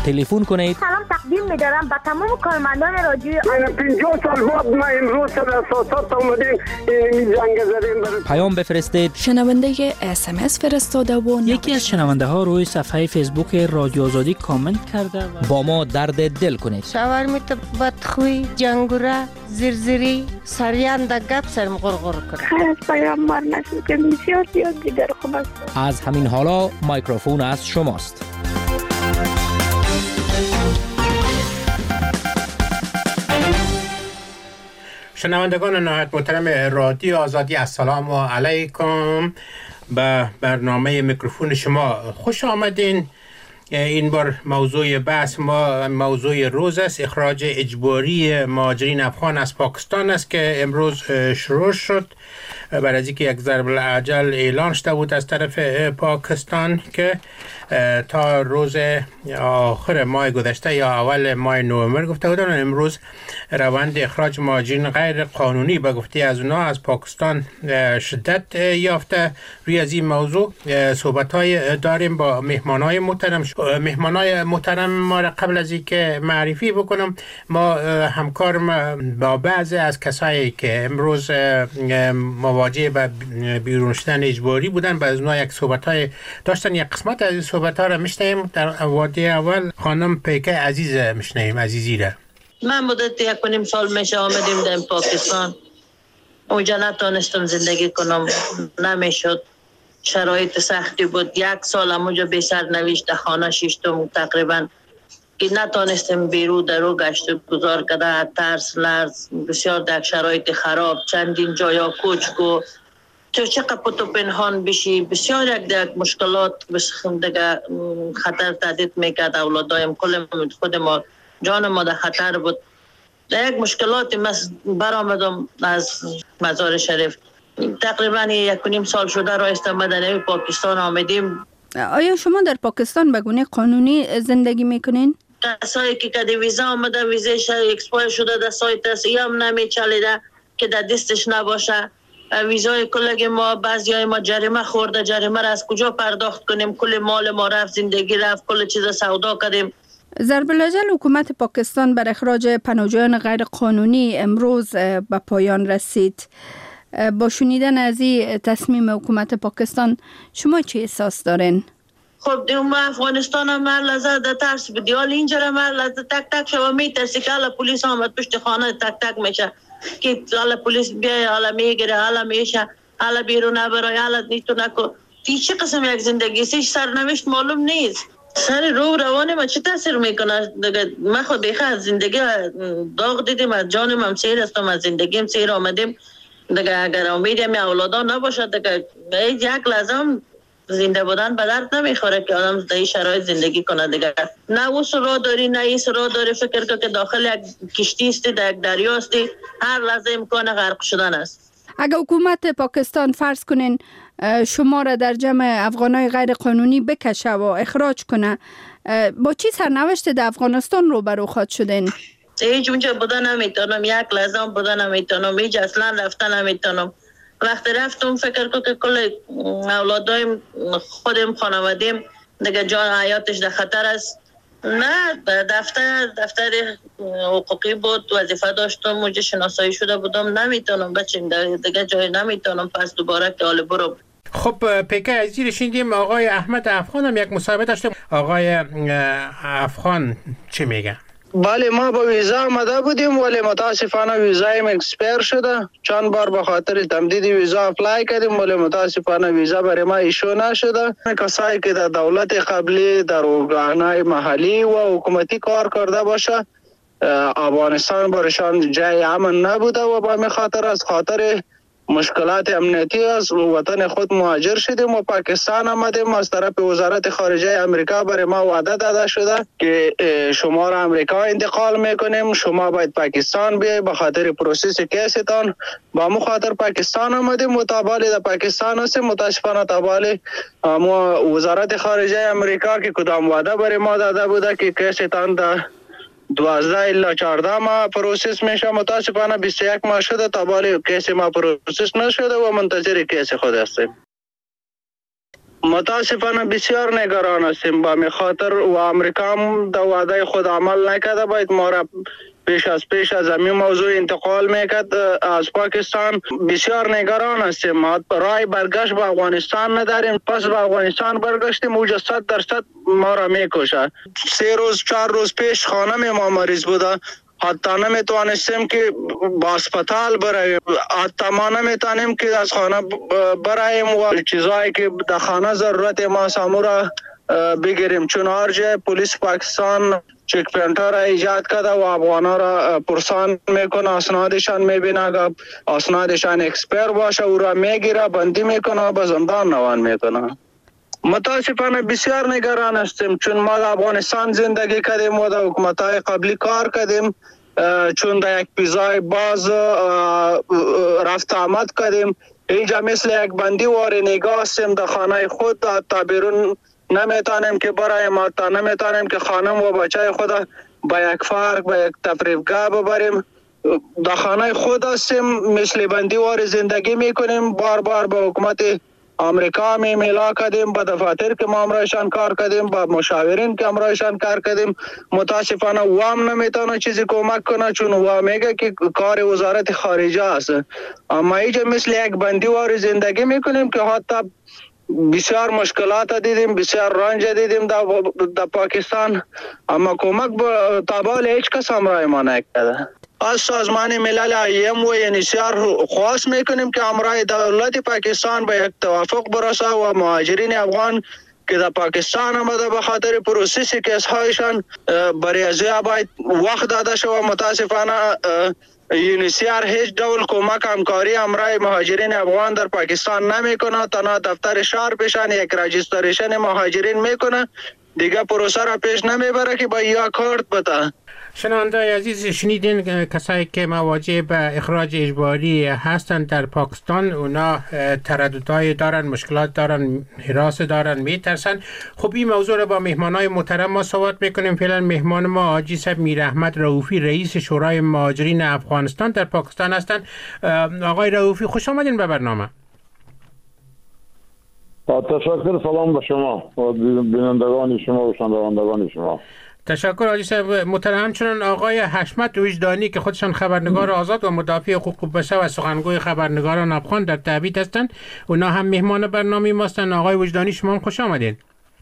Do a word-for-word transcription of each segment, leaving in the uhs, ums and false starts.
تلفن کنید. سلام تقدیم می‌دارم به تمام کارمندان رادیو. من پنجاه سال بعد ما امروز سر اساسات اومدیم این جنگ زدیم. پیام بفرستید. شنونده اس ام اس فرستاده و یکی از شنونده ها روی صفحه فیسبوک رادیو آزادی کامنت کرده و با ما درد دل کنید. شاورمیت بدخوی جنگوره زرزری سریان در گپ سرم غرغر کنه. خیر از پیامبر نسل که بسیار زیاد دیگر خوب است. از همین حالا میکروفون از شماست. شنوندگان نهایت محترم رادیو آزادی، السلام علیکم. به برنامه میکروفون شما خوش آمدین. این بار موضوع بحث ما موضوع روز است، اخراج اجباری مهاجرین افغان از پاکستان است که امروز شروع شد بعد از اینکه یک ضرب الاجل اعلان شده بود از طرف پاکستان که تا روز آخر ماه گذشته یا اول ماه نوامبر گفته بودن. امروز روند اخراج مهاجرین غیر قانونی به گفته از اونا از پاکستان شدت یافته. روی از این موضوع صحبت‌های داریم با مهمان‌های محترم. مهمان‌های محترم ما را قبل از اینکه معرفی بکنم، ما همکار با بعضی از کسایی که امروز مواجه به بیرون شدن اجباری بودن با از اونها یک صحبت‌های داشتن. یک قسمت از این صحبت‌ها را میشنیم. در وادی اول خانم پیکه عزیز میشنیم. عزیزی را من مدت یک و نیم سال میشه آمدیم در پاکستان. اونجا نتونستم زندگی کنم، نمیشد، شرایط سختی بود. یک سال اونجا بی سرنوشت خانه شیشتم تقریبا که نتونستم بیرو درو گشت گذار کده، ترس لرز بسیار در شرایط خراب، چندین جایا کوچکو تو چقدر پتو پنهان بشی، بسیار یک دیگه مشکلات دیگه خطر تهدید میکرد. اولادایم کل خود ما جان ما در خطر بود. در یک مشکلاتی من برآمدم از مزار شریف. تقریبا یک و نیم سال شده را استمدن پاکستان آمدیم. آیا شما در پاکستان به گونه قانونی زندگی میکنین؟ کسایی که کدی ویزا آمده ویزاش اکسپایر شده در سایت است یا هم نمیچلیده که در دستش نباشه. ویزای کلگی ما بعضیای ما جریمه خورده، جریمه را از کجا پرداخت کنیم؟ کل مال ما رفت، زندگی رفت، کل چیز سودا کردیم. ضرب الاجل حکومت پاکستان بر اخراج پناهجویان غیر قانونی امروز به پایان رسید. با شنیدن از این تصمیم حکومت پاکستان شما چی احساس دارین؟ خب دیگه ما افغانستان هم هر لحظه در ترس بدی. حال اینجا هم هر لحظه تک تک شما میترسی که حالا پولیس آمد پشت خانه تک تک میشه که حالا پولیس بیای، حالا میگیره، حالا میشه، حالا بیرون نبرای، حالا نیتو نکو. تی چه قسم یک زندگی سیش سرنوشت معلوم نیست. سر رو روان ما چه تاثیر میکنه؟ من خود بیخه از زندگی داغ دیدیم، از جانم هم سیر هستم، از زندگیم سیر آمدیم دیگه. اگر امیدیم اولادا نباشد دیگه یک لحظه هم زنده بودن به درد نمیخوره که آدم در این شرایط زندگی کنه دیگه. نه او سرا داری نه این سرا داری، فکر که داخل یک کشتی استی، در یک دریا استی، هر لحظه امکان غرق شدن است. اگر حکومت پاکستان فرض کنین شما را در جمع افغانای غیر قانونی بکشه و اخراج کنه، با چی سرنوشت در افغانستان روبرو خواهد شدین؟ هیچ اونجا بودن نمیتونم، یک لحظه هم بودن نمیتونم، هیچ اصلا رفتن نمیتونم. وقتی رفتم فکر کنم که کل اولادایم خودم خانوادیم دیگه جان حیاتش در خطر است. نه دفتر دفتر حقوقی بود، وظیفه داشتم، اونجا شناسایی شده بودم، نمیتونم بچین دیگه جای نمیتونم، پس دوباره که حال برو. خب پیکه عزیزی شنیدیم آقای احمد افغان هم یک مصاحبه داشته. آقای افغان چی میگه؟ بله ما با ویزا آمده بودیم ولی متاسفانه ویزایم اکسپایر شده. چند بار به خاطر تمدید ویزا اپلای کردیم ولی متاسفانه ویزا برای ما ایشو نشده. کسایی که در دولت قبلی در ارگانهای محلی و حکومتی کار کرده باشه، افغانستان برشان جای امن نبوده و با می خاطر از خاطر مشکلات امنیتی از وطن خود مهاجر شدیم و پاکستان آمدیم. از طرف وزارت خارجه امریکا برای ما وعده داده شده که شما را امریکا انتقال میکنیم، شما باید پاکستان بیاید به خاطر پروسس کیستان. با مو خاطر پاکستان آمدیم و تابالی در پاکستان هستیم. متاسفانه تابالی ما وزارت خارجه امریکا که کدام وعده برای ما داده بوده که کیستان در دوازده الا چهارده ماه پروسس میشه، متاسفانه بیست و یک ماه شده تابالی کیس ما پروسس نشده و منتظر کیس خود هستیم. متاسفانه بسیار نگران هستیم با می خاطر و امریکا هم در وعده خود عمل نکرده، باید ما را پیش از پیش از همین موضوع انتقال میکرد از پاکستان. بسیار نگران هستیم، ما رای برگشت به افغانستان نداریم، پس به افغانستان برگشتیم اوجا صد درصد ما را میکشه. سه روز چهار روز پیش خانم ما مریض بوده، حتی نمیتوانستیم که با اسپتال برایم، حتی ما نمیتونیم که از خانه برایم و چیزایی که در خانه ضرورت ما سامورا بگیریم، چون هر جای پلیس پاکستان چک پوینت‌ها را ایجاد کرده و افغانا را پرسان میکنه، اسنادشان میبینه که اسنادشان اکسپایر باشه او را میگیره، بندی میکنه و به زندان روان میکنه. متاسفانه بسیار نگران هستیم، چون ما در افغانستان زندگی کردیم و در حکومت‌های قبلی کار کردیم، چون در یک پیزای باز رفت آمد کردیم. اینجا مثل یک بندی وار نگاه هستیم در خانه خود، تا بیرون نمیتونیم که برای ما، تا نمیتونیم که خانم و بچه خود با یک فرق با یک تفریحگاه ببریم. در خانه خود هستیم، مثل بندی وار زندگی میکنیم. بار بار با حکومت امریکا می میلا کردیم، با دفاتر که ما امرایشان کار کردیم، با مشاورین که امرایشان کار کردیم. متاسفانه وام نمیتونه چیزی کمک کنه، چون وام میگه که کار وزارت خارجه است. اما اینجا مثل یک بندی وار زندگی میکنیم که حتی بسیار مشکلات دیدیم، بسیار رنج دیدیم در, در پاکستان، اما کمک با تابال هیچ کس همراه ما نکرده. از سازمان ملل ایم و انیسیار خواست میکنیم که همراه دولت پاکستان به یک توافق برسه و مهاجرین افغان که در پاکستان آمده به خاطر پروسس کیس‌هایشان برای ازیا باید وقت داده شود. متاسفانه یونیسیار هیچ دول کمک همکاری همراه مهاجرین افغان در پاکستان نمیکنه، تنها دفتر شهر پیشان یک راجستریشن مهاجرین میکنه، دیگه پروسه را پیش نمیبره که با یا کارت بده. شنونده عزیز، شنیدین کسایی که مواجه به اخراج اجباری هستند در پاکستان، اونا ترددهای دارن، مشکلات دارن، حراس دارن، میترسن. خب این موضوع رو با مهمانای محترم ما صحبت میکنیم. فعلا مهمان ما حاجی صاحب میر احمد رؤوفی، رئیس شورای مهاجرین افغانستان در پاکستان هستند. آقای رؤوفی خوش آمدین به برنامه. تشکر، سلام به شما و بینندگان شما و شنوندگان شما. تشکر حاجی صاحب محترم. همچنان آقای حشمت وجدانی که خودشان خبرنگار آزاد و مدافع حقوق بشر و سخنگوی خبرنگاران افغان در تبعید هستند، اونا هم مهمان برنامه ما هستند. آقای وجدانی شما هم خوش آمدین.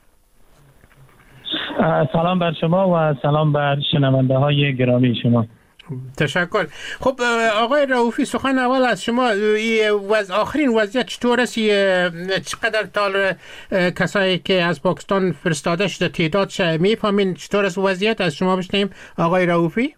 سلام بر شما و سلام بر شنونده های گرامی شما. تشکر. خب آقای رؤوفی، سخن اول از شما، وز آخرین وضعیت چطور است؟ چقدر تال کسایی که از پاکستان فرستاده شده تعدادش میفهمین؟ چطور است وضعیت؟ از شما بشنیم آقای رؤوفی.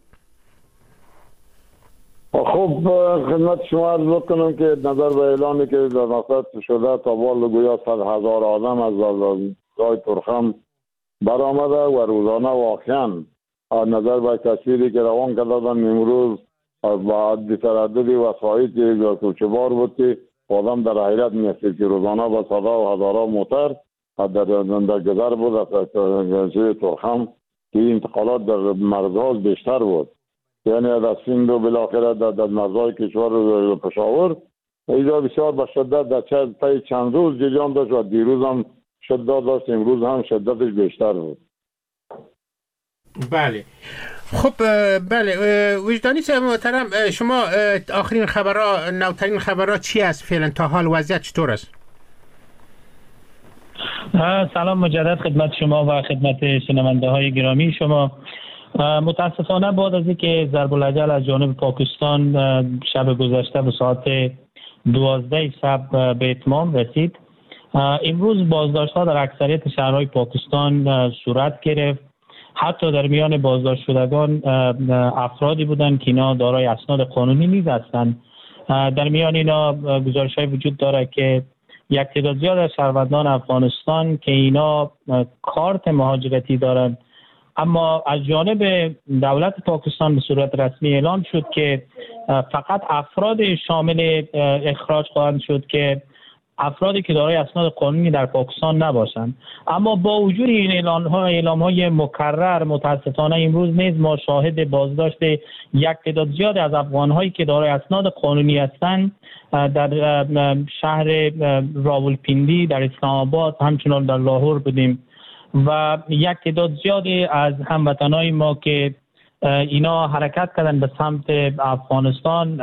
خب خدمت شما عرض بکنم که نظر به اعلانی که در نصرت شده تا بال گویا صد هزار آدم از جای ترخم برآمده و روزانه واقعا از نظر به تصویری که روان کردن امروز با عدی ترددی وسایط که کوچه‌بار بود که آدم در حیرت می‌افتید که روزانه با صدا و هزاران موتر در در گذر بود از جای ترخم که انتقالات در مرزها بیشتر بود، یعنی از سند و بالاخره در مرزهای کشور پشاور اینجا بسیار به شدت در طی چند روز جریان داشت و دیروز هم شدت داشت، امروز هم شدتش بیشتر بود. بله. خب بله وجدانی صاحب محترم، شما آخرین خبرها، نوترین خبرها چی است فعلا؟ تا حال وضعیت چطور است؟ سلام مجدد خدمت شما و خدمت شنونده های گرامی شما. متاسفانه بعد از اینکه ضرب الاجل از جانب پاکستان شب گذشته به ساعت دوازده شب به اتمام رسید، امروز بازداشت ها در اکثریت شهرهای پاکستان صورت گرفت. حتی در میان بازداشت شدگان افرادی بودند که اینا دارای اسناد قانونی نیز هستند. در میان اینا گزارش‌های وجود داره که یک تعداد زیاد از شهروندان افغانستان که اینا کارت مهاجرتی دارند، اما از جانب دولت پاکستان به صورت رسمی اعلام شد که فقط افراد شامل اخراج خواهند شد که افرادی که دارای اسناد قانونی در پاکستان نباشند. اما با وجود این اعلان ها اعلام های مکرر، متاسفانه امروز نیز ما شاهد بازداشت یک تعداد زیاد از افغان هایی که دارای اسناد قانونی هستند در شهر راولپیندی، در اسلام آباد، همچنان در لاهور بودیم و یک تعداد زیادی از هموطنان ما که اینا حرکت کردن به سمت افغانستان،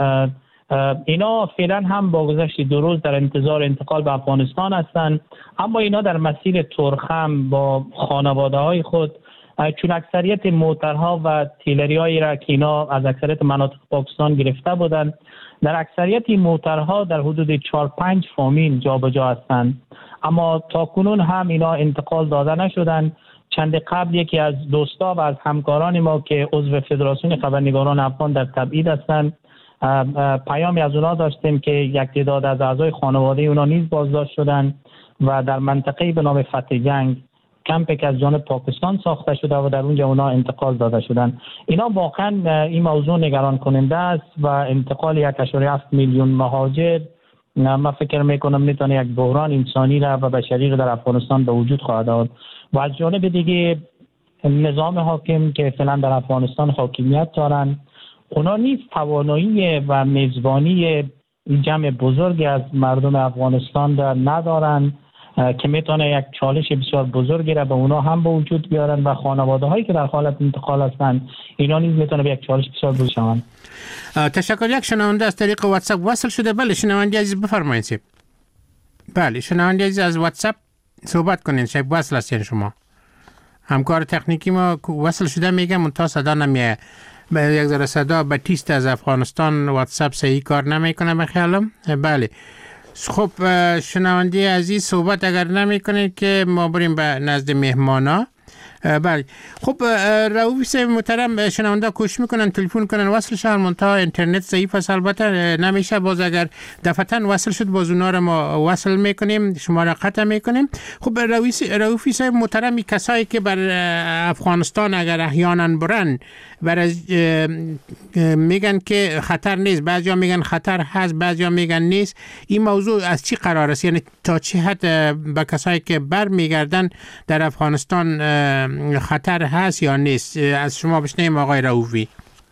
اینا فعلا هم با گذشت دو روز در انتظار انتقال به افغانستان هستند، اما اینا در مسیر ترخم با خانواده های خود، چون اکثریت موترها و تیلری هایی را که اینا از اکثریت مناطق پاکستان گرفته بودند، در اکثریت این موترها در حدود چهار پنج فامیل جابجا هستند، اما تا کنون هم اینا انتقال داده نشدند. چند قبل یکی از دوستا و از همکاران ما که عضو فدراسیون خبرنگاران افغان در تبعید هستند، پیامی از اونا داشتیم که یک تعداد از اعضای خانواده اونا نیز بازداشت شدند و در منطقه‌ای به نام فتح جنگ کمپی که از جانب پاکستان ساخته شده و در اونجا اونا انتقال داده شدند. اینا واقعا این موضوع نگران کننده است و انتقال یک و هفت میلیون مهاجر من فکر میکنم میتونه یک بحران انسانی را و بشری در افغانستان به وجود خواهد آورد و از جانب دیگه نظام حاکم که فعلا در افغانستان حاکمیت دارند، اونا نیز توانایی و میزبانی جمع بزرگی از مردم افغانستان را ندارند که میتونه یک چالش بسیار بزرگی را به اونا هم به وجود بیارن و خانواده هایی که در حالت انتقال هستند اینا نیز میتونه به یک چالش بسیار بزرگ شوند. تشکر. یک شنونده از طریق واتساپ وصل شده. بله شنونده عزیز بفرمایید. سیب. بله شنونده عزیز از واتساپ صحبت کنین. شاید وصل هستین شما. همکار تکنیکی ما وصل شده میگه منتها صدا نمیاد. یک ذره صدا باتیست از افغانستان واتساپ صحیح کار نمیکنه به خیالم. بله. خب شنونده عزیز صحبت اگر نمی کنید که ما بریم به نزد مهمانا. بله خب رئوف صاحب محترم، شنونده کوشش میکنن تلفن کنن وصل شهر منتها اینترنت ضعیف است، البته نمیشه. باز اگر دفعتاً وصل شد باز اونا رو ما وصل میکنیم، شما را قطع میکنیم. خب رئوف صاحب محترم، کسایی که بر افغانستان اگر احیانا برن بر میگن که خطر نیست، بعضیا میگن خطر هست، بعضیا میگن نیست. این موضوع از چی قرار است؟ یعنی تا چه حد به کسایی که بر میگردن در افغانستان خطر هست یا نیست؟ از شما بشنیم آقای رئوفی.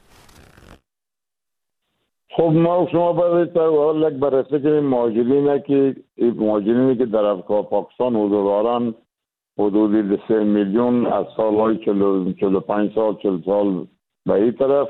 خب ما شما باید تا یک بررسی کنیم مهاجرینه که مهاجرینی که در پاکستان حضور دارن حدود سه میلیون از سالهای چهل و پنج سال چهل سال به این طرف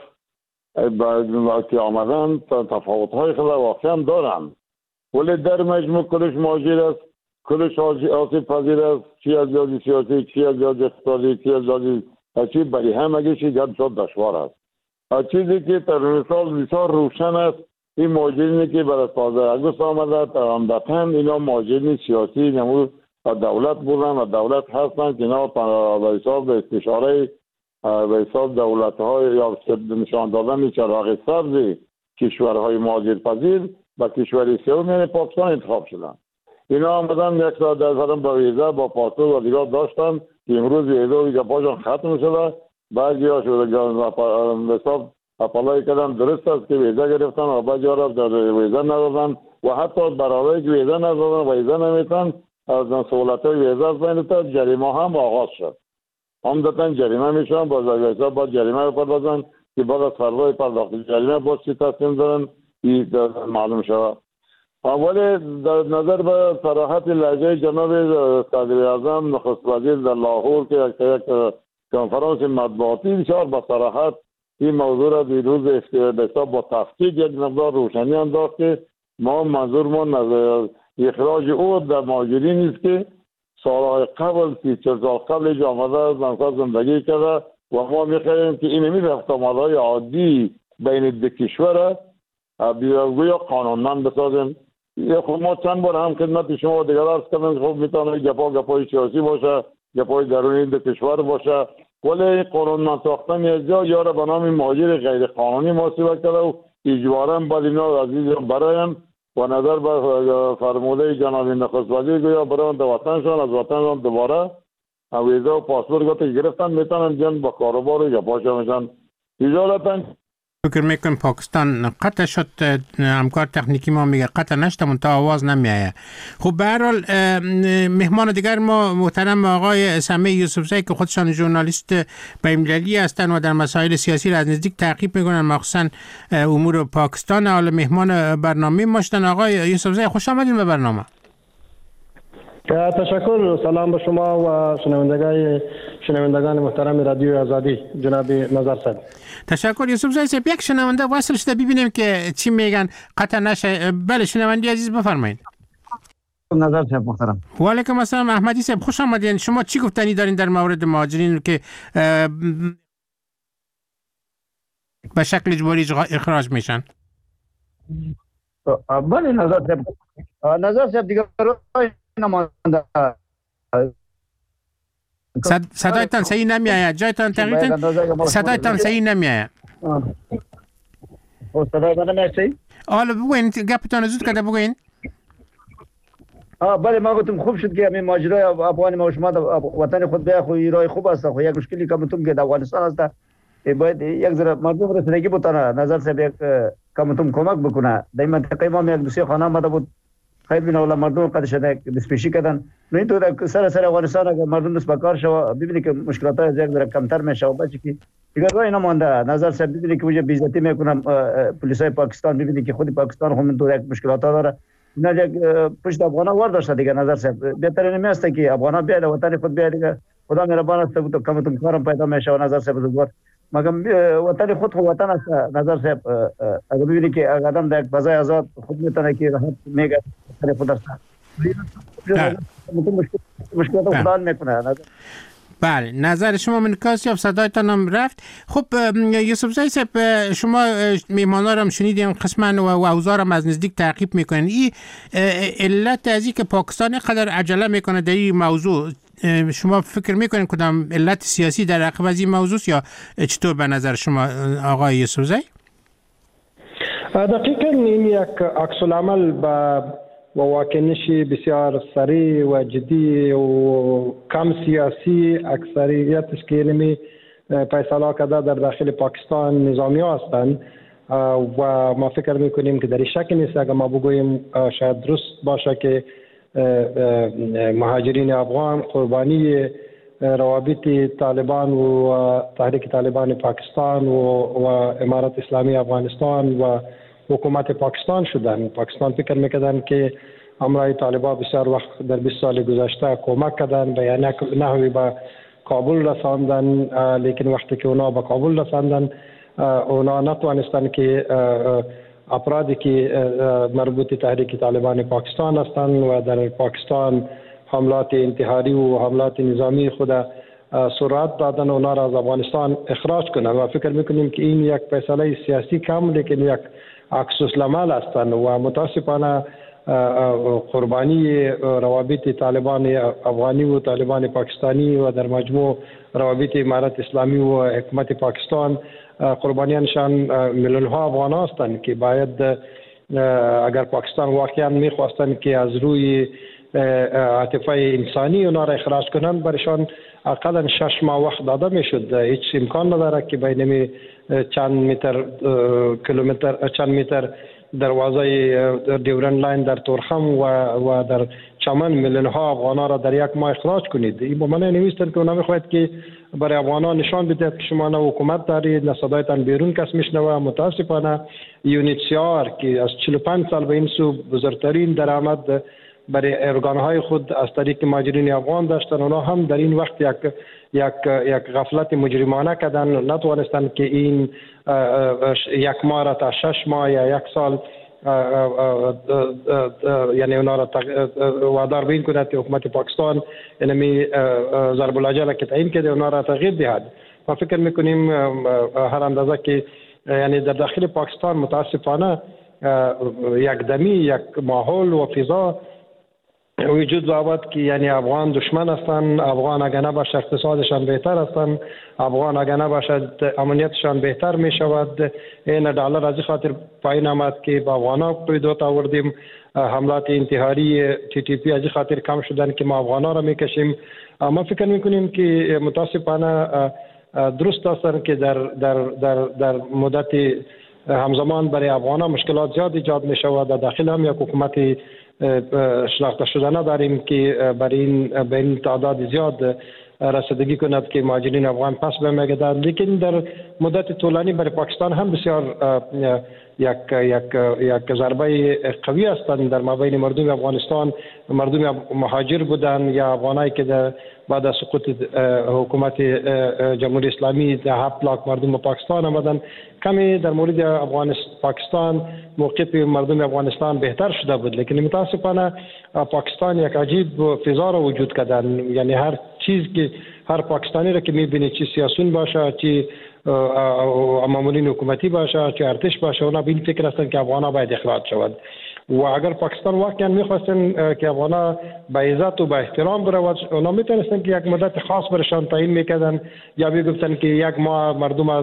که آمدن تفاوت‌های خیلی واقعا دارن، ولی در مجموع کلش مهاجر است، کلش آسیب پذیر است، چی از لحاظ سیاسی، چی از لحاظ اقتصادی، چی از لحاظ چی برای همگیش گپ زد دشوار است. چیزی که در مثال بسیار روشن است، این مهاجرینی که برای پانزده آگوست آمده عمدتاً اینا مهاجرین سیاسی نمود دولت بودن و دولت هستند که اینا به حساب استشاره به حساب دولت‌های یا نشان دادن چراغ سبز کشورهای مهاجرپذیر و کشور سوم یعنی پاکستان انتخاب شدن. اینا آمدن یک ساعت در زدن با ویزا با پاسپورت و دیگر داشتن که امروز ویزا و گپاشون ختم شده. بعضی ها شده به حساب اپلای کردن، درست است که ویزا گرفتن و بعضی ها را ویزا ندادن و حتی برای که ویزا ندادن ویزا نمیتن از سهولت های ویزا از بین تا جریمه هم آغاز شد. عمدتاً جریمه میشن باز از حساب باید جریمه بپردازن که بعد از فردای پرداخت جریمه باز چی تصمیم دارن معلوم شود. اولی در نظر به صراحت لهجه جناب صدر اعظم نخست وزیر در لاهور که یک کنفرانس مطبوعاتی بسیار با صراحت این موضوع را دیروز حساب با تفکیک یک مقدار روشنی انداخت که ما منظورمون از اخراج او در مهاجرین است که سالهای قبل سی چل سال قبل اینجا آمده از منصف زندگی کرده و ما میخواهیم که این می رفت آمدهای عادی بین دو کشور بیاگویا قانونمند بسازیم. خب ما چند بار هم خدمت شما دیگر عرض کردم خب میتونه گپا گپای سیاسی باشه، گپای درونی دو کشور باشه، ولی قانونمند ساختن از جا یا را به نام مهاجر غیر قانونی محاسبه کرده و اجبارا باید اینا عزیز برایم و نظر به فرموده جناب نخست وزیر گویا برای در وطنشان از وطنشان دوباره ویزا و پاسپورت گرفتن میتونن جن با کاروبار یا پاشا میشن. اجالتا فکر میکنم پاکستان قطع شد، همکار تکنیکی ما میگه قطع نشده منتها آواز نمیایه. خب به هر حال مهمان دیگر ما محترم آقای سمیع یوسفزئی که خودشان ژورنالیست بین‌المللی هستند و در مسائل سیاسی را از نزدیک تعقیب میکنن، مخصوصا امور پاکستان. حالا مهمان برنامه ما شدن. آقای یوسفزئی خوش آمدین به برنامه. تشکر. سلام به شما و شنوندگان شنوندگان محترم رادیو آزادی جناب نظر صاحب. تشکر. یوسفزئی صاحب، یک شنونده وصل شده، ببینیم که چی میگن، قطع نشه. بله شنونده عزیز بفرمایید. نظر صاحب محترم. و علیکم السلام. احمدی صاحب خوش آمدین. شما چی گفتنی دارین در مورد مهاجرین که به شکل اجباری اخراج میشن؟ بله نظر صاحب. نظر صاحب دیگه نمانده. صدایتان صحیح نمیآید. جایتان تغییر صدایتان صحیح نمیآید. صدای من نمیاد. حالا بگوین، گپتان زود کرده بگوین. آه بله ما گفتم خوب شد که همین ماجرای افغان ما شما وطن خود بیا خو ایرای خوب است. خو یک مشکلی که متون که در افغانستان است، باید یک ذره مردم رسیدگی بتونه. نظر صاحب یک کمتون کمک بکنه. در منطقه ما یک دوسری خانه آمده بود، خیلی بنا ولی مردم قد شده دستپیشی کردن. نه تو در سر سر افغانستان اگر مردم دست بکار شو ببینید که مشکلات ها یک ذره کمتر میشه و بچه که دیگر راه نمانده. نظر صاحب ببینید که وجه بیزتی میکنم پلیسای پاکستان، ببینید که خود پاکستان هم تو یک مشکلات ها داره. نه یک پشت افغانا وارد داشته دیگه. نظر صاحب بهتر نمیاسته که افغانا بیاد وطن خود بیاد دیگه. خدا مهربان است تو کمتون کارم پیدا میشه. و نظر صاحب زور مگم وطن خود خود وطن است. نظر صاحب اگر ببینید که آدم در یک فضای آزاد خود میتونه که راحت میگه وطن خود است. مشکلات خدا میکنه. بله نظر شما من کاسی صدایتان هم رفت. خب یوسفزئی صاحب، شما میهمانا رو هم شنیدیم قسما و اوضاع هم از نزدیک تعقیب میکنن. این علت از این که پاکستان قدر عجله میکنه در این موضوع، شما فکر میکنین کدام علت سیاسی در عقب از این موضوع یا چطور به نظر شما آقای یوسفزئی؟ دقیقاً این یک عکس العمل با و واکنش بسیار سریع و جدی و کم سیاسی اکثریت اسکیلمی فیصله کرده در داخل پاکستان نظامی هستند و ما فکر میکنیم که در شک نیست اگر ما بگوییم شاید درست باشه که مهاجرین افغان قربانی روابط طالبان و تحریک طالبان پاکستان و, و امارت اسلامی افغانستان و حکومت پاکستان شدن. پاکستان فکر میکردن که امرای طالبان بسیار وقت در بیست سال گذشته کمک کردن به یعنی نحوی به کابل رساندن، لیکن وقتی که اونا به کابل رساندن اونا نتوانستن که افرادی که مربوط تحریک طالبان پاکستان هستند و در پاکستان حملات انتحاری و حملات نظامی خود سرعت دادن اونا را از افغانستان اخراج کنند. و فکر میکنیم که این یک فیصله سیاسی کم لیکن یک عکس العمل هستند و متاسفانه قربانی روابط طالبان افغانی و طالبان پاکستانی و در مجموع روابط امارت اسلامی و حکومت پاکستان قربانیانشان میلیون ها افغان هستند که باید اگر پاکستان واقعا میخواستند که از روی عاطفه انسانی اونا را اخراج کنند برشان اقلا شش ماه وقت داده میشد. هیچ امکان نداره که بین چند متر کیلومتر چند متر دروازه دیورن لاین در تورخم و و در چمن میلیون ها افغانا را در یک ماه اخراج کنید. این با من نوشتن که اونا میخواهد که برای افغانا نشان بدهد که شما نه حکومت دارید نه صدایتان بیرون کس میشنوه. متاسفانه یونیتسیار که از چهل و پنج سال به این سو بزرگترین درآمد برای ارگانهای خود از طریق مهاجرین افغان داشتن، اونا هم در این وقت یک یک یک غفلت مجرمانه کردن، نتوانستند که این یک ماه را تا شش ماه یا یک سال یعنی اونا را وادار بین کند که حکومت پاکستان یعنی ضرب الاجل که تعیین کرده اونا را تغییر دهد. ما فکر میکنیم هر اندازه که یعنی در داخل پاکستان متاسفانه یک دمی یک ماحول و فضا وجود دارد که یعنی افغان دشمن هستند، افغان اگر نباشه اقتصادشان بهتر هستند، افغان اگر نباشه امنیتشان بهتر می شود. این دلار از خاطر پایین آمد که با افغانا پیدات آوردیم، حملات انتحاری تی تی پی از خاطر کم شدن که ما افغانا را میکشیم. ما فکر میکنیم که متاسفانه درست هستند که در در در در مدت همزمان برای افغانان مشکلات زیاد ایجاد می شود. در داخل هم یک حکومت شناخته شده نداریم که برای این به این تعداد زیاد رسیدگی کند که مهاجرین افغان پس برمیگردند. لیکن در مدت طولانی برای پاکستان هم بسیار یک یک یک ضربه قوی هستند در مابین مردم افغانستان. مردم مهاجر بودند یا افغانایی که در بعد از سقوط حکومت جمهوری اسلامی در هفت لاک مردم پاکستان آمدند. کمی در مورد افغانستان پاکستان موقف مردم افغانستان بهتر شده بود، لیکن متاسفانه پاکستان یک عجیب فضا را وجود کردن. یعنی هر چیز که هر پاکستانی را که می‌بینی، چه سیاسیون باشه، چه مامورین حکومتی باشه، چه ارتش باشه، اونا به این فکر هستن که افغان‌ها باید اخراج شود. و اگر پاکستان واقعا می‌خواستن که افغان‌ها به عزت و به احترام برود، اونا می‌تونستن که یک مدت خاص برشان تعیین می‌کردن یا می‌گفتن که یک ماه مردم از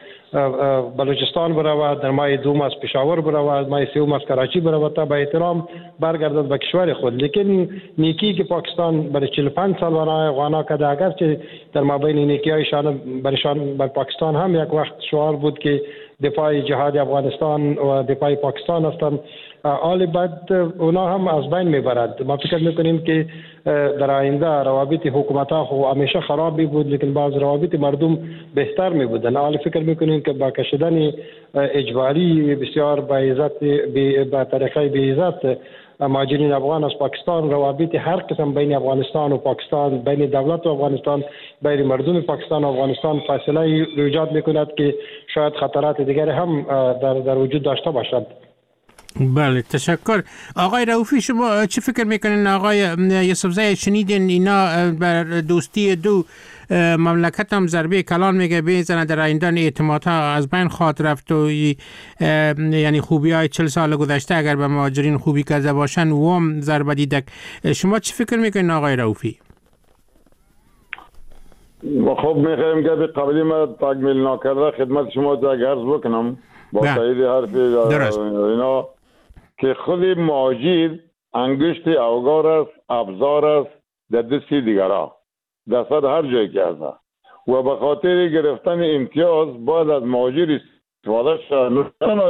بلوچستان برود، در ماه دوم از پشاور برود، ماه سوم از کراچی برود تا به احترام برگردد به کشور خود. لیکن نیکی که پاکستان برای چهل و پنج سال برای افغان‌ها کرده، اگرچه در مابین نیکی‌هایشان برایشان بر پاکستان هم یک وقت شعار بود که دفاع جهاد افغانستان و دفاع پاکستان هستند، حال بعد اونا هم از بین میبرد. ما فکر میکنیم که در آینده روابط حکومت ها خو همیشه خرابی بود، لیکن بعض روابط مردم بهتر می بودن. حال فکر میکنیم که با کشیدن اجباری بسیار با عزت با طریقه به عزت مهاجرین افغان از پاکستان، روابط هر قسم بین افغانستان و پاکستان، بین دولت و افغانستان، بین مردم پاکستان و افغانستان فاصله ایجاد میکند که شاید خطرات دیگر هم در در وجود داشته باشد. بله، تشکر. آقای رؤوفی، شما چه فکر میکنین؟ آقای یوسفزی شنیدین اینا بر دوستی دو مملکت هم ضربه کلان میگه بزنه، در آینده اعتمادها از بین خواهد رفت و یعنی خوبی های چل سال گذشته اگر به مهاجرین خوبی کرده باشن و هم ضربه دیدک. شما چه فکر میکنین آقای رؤوفی؟ خب میخوایم که به قبلی ما تکمیل نکرده خدمت شما تا عرض بکنم با تایید حرف اینا که خود مهاجر انگشت اوگار است، ابزار است در دستی دیگرها دست هر جایی که هست و به خاطر گرفتن امتیاز باید از مهاجر استفاده شد.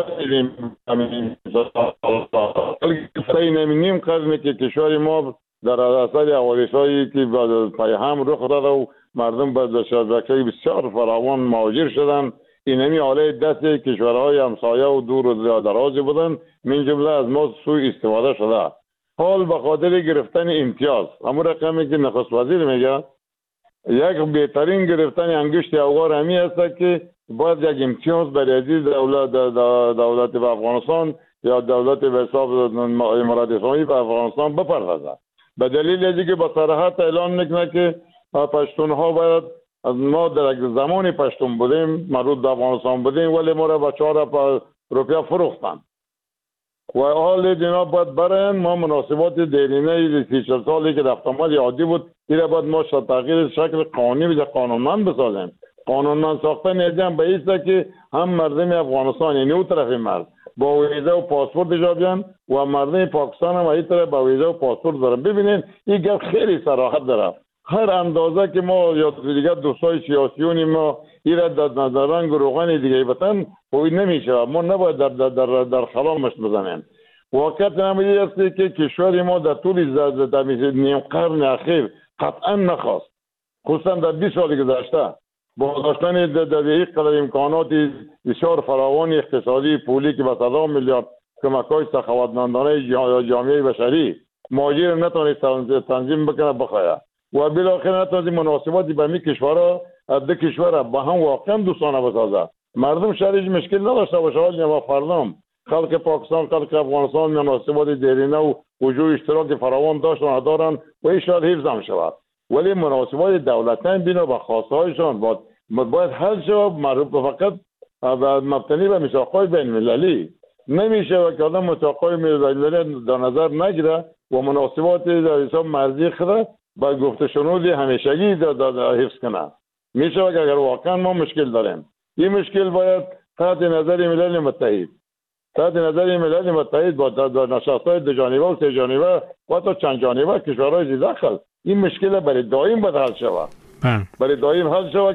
نمینیم قدمی که کشور ما در اثر حوادث‌هایی که پای هم رخ داده و مردم به شبکه‌های بسیار فراوان مهاجر شدن، اینمی حاله دست کشورهای همسایه و دور و دراز بودن، من جمله از ما سوء استفاده شده. حال به خاطر گرفتن امتیاز، همون رقمی که نخست وزیر میگه، یک بهترین گرفتن انگشت اوگار همی است که باید یک امتیاز برای عزیز دولت دولت به افغانستان یا دولت به حساب امارات اسلامی به افغانستان بپردازد. به دلیل ازی که با صراحت اعلان میکنه که پشتون ها باید، ما در زمان پشتون بودیم، مربوط به افغانستان بودیم، ولی ما را با چهار روپیه فروختن و حال دینا باید براین ما مناسبات دیرینه سی چل سالی که دفترمال عادی بود دیره باید ما تغییر شکل قانونی و قانونمند بسازیم. قانونمند ساختن ایجام به ایسته که هم مردم افغانستان یعنی او طرف مرد با ویزه و پاسپورت جا بیان و مردم پاکستان هم این طرف با ویزه و پاسپورت دارن. ببینید این گپ خیلی صراحت داره. هر اندازه که ما یا دیگه دوستای سیاسیونی ما ایراد در نظران گروهان دیگه بتن و نمیشه، ما نباید در در در, در خلامش بزنیم. واقعیت نمیدی است که کشور ما در طول در نیم قرن اخیر قطعا نخواست، خصوصا در بیست سال گذشته با داشتن در یک قدر امکانات بسیار فراوان اقتصادی پولی که به صد میلیارد کمک‌های سخاوتمندانه جامعه بشری مهاجر نتونست تنظیم بکنه بخواه و بالاخره نتونست مناسباتی به می کشورها دو کشور با هم واقعا دوستانه بسازه. مردم شهرش مشکل نداشته باشه، ولی فردم خلق پاکستان خلق افغانستان مناسبات دیرینه و وجود اشتراک فراوان داشتن و دارن و این شاید حفظ هم شود، ولی مناسبات دولتان بنا به خواسته هایشان باید باید حل شود. مربوط فقط مبتنی به میثاق‌های بین المللی نمیشه که آدم میثاق‌های بین المللی در نظر نگیره و مناسبات در حساب مرزی خود با گفته شنود همیشگی حفظ کنه. میشه که اگر واقعا ما مشکل داریم، این مشکل باید تحت نظر ملل متحد تحت نظر ملل متحد با نشست‌های دو جانبه و سه جانبه و تا چند جانبه کشورهای داخل این مشکل برای دائم باید حل شود. برای دائم حل شود که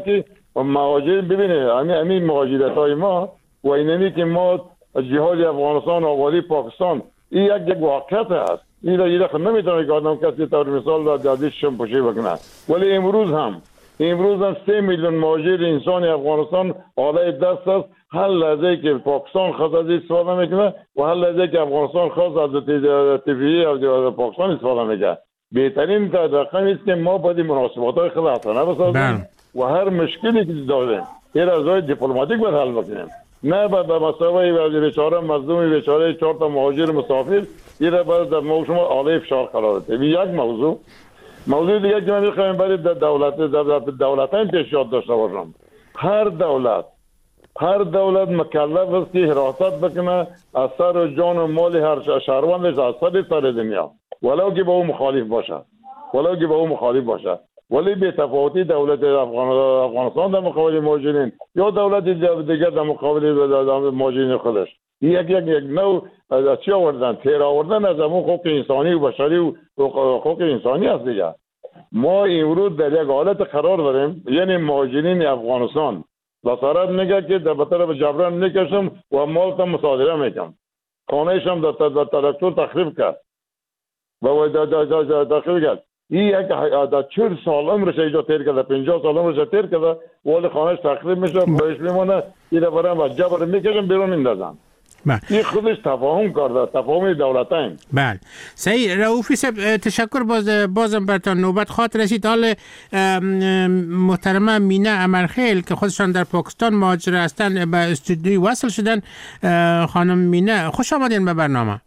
و مهاجرین ببینید همین همین مهاجرت های ما و اینمی که ما جهاد افغانستان آبادی پاکستان این یک یک واقعیت است. این را یه نمیتونه که آدم کسی طور مثال دادیشم پوشی بکنه. ولی امروز هم امروز هم سه میلیون مهاجر انسان افغانستان حاله دست است. هر لحظه که پاکستان خواست از استفاده میکنه و هر لحظه که افغانستان خواست از تیوی از پاکستان استفاده میکنه. بهترین رقم است که ما باید مناسبات های خلاصانه بسازیم و هر مشکلی که داریم این از راه دیپلماتیک باید حل بکنیم. نه به مسابقه بیچاره مظلوم بیچاره چهار تا مهاجر مسافر این را باید در ما شما آله فشار قرار بدیم. یک موضوع موضوع دیگه که من میخوایم برای دولت دولتان پیشنهاد داشته باشم. هر دولت هر دولت مکلف است که حراست بکنه از سر و جان و مال هر شهروندش از سر سر دنیا ولو که با او مخالف باشه ولو که با او مخالف باشه. ولی به تفاوتی دولت افغانستان در مقابل مهاجرین یا دولت دیگر در مقابل مهاجرین خودش یک یک یک نوع چی آوردن؟ تیر آوردن از همون حقوق انسانی و بشری و حقوق انسانی است دیگه. ما امروز در یک حالت قرار داریم، یعنی مهاجرین افغانستان وزارت میگه که در طرف جبران میکشم و مالتم مصادره میکنم، خانهشم در تراکتور تخریب کرد و تخریب کرد. این یک در چهل سال عمرش ایجا تیر کرده، پنجاه سال عمرش تیر کرده، ولی خانهش تخریب میشه، بهش میمونه، این برام و جبر میکشم بیرون میندازم. این خودش تفاهم کرده، تفاهم دولتین. بله صحیح. رؤوفی صاحب تشکر. باز بازم براتون نوبت خاطر رسید. حال محترمه مینه امرخیل که خودشان در پاکستان مهاجر هستند به استودیوی وصل شدن. خانم مینه خوش آمدین به برنامه.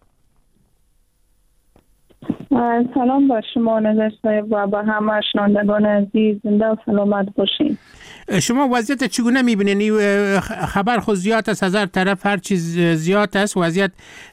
سلام بر شما نظر صاحب و به همه شنوندگان عزیز، زنده و سلامت باشین. شما وضعیت چگونه میبینین؟ خبر خود زیاد است از هر طرف، هر چیز زیاد است. وضعیت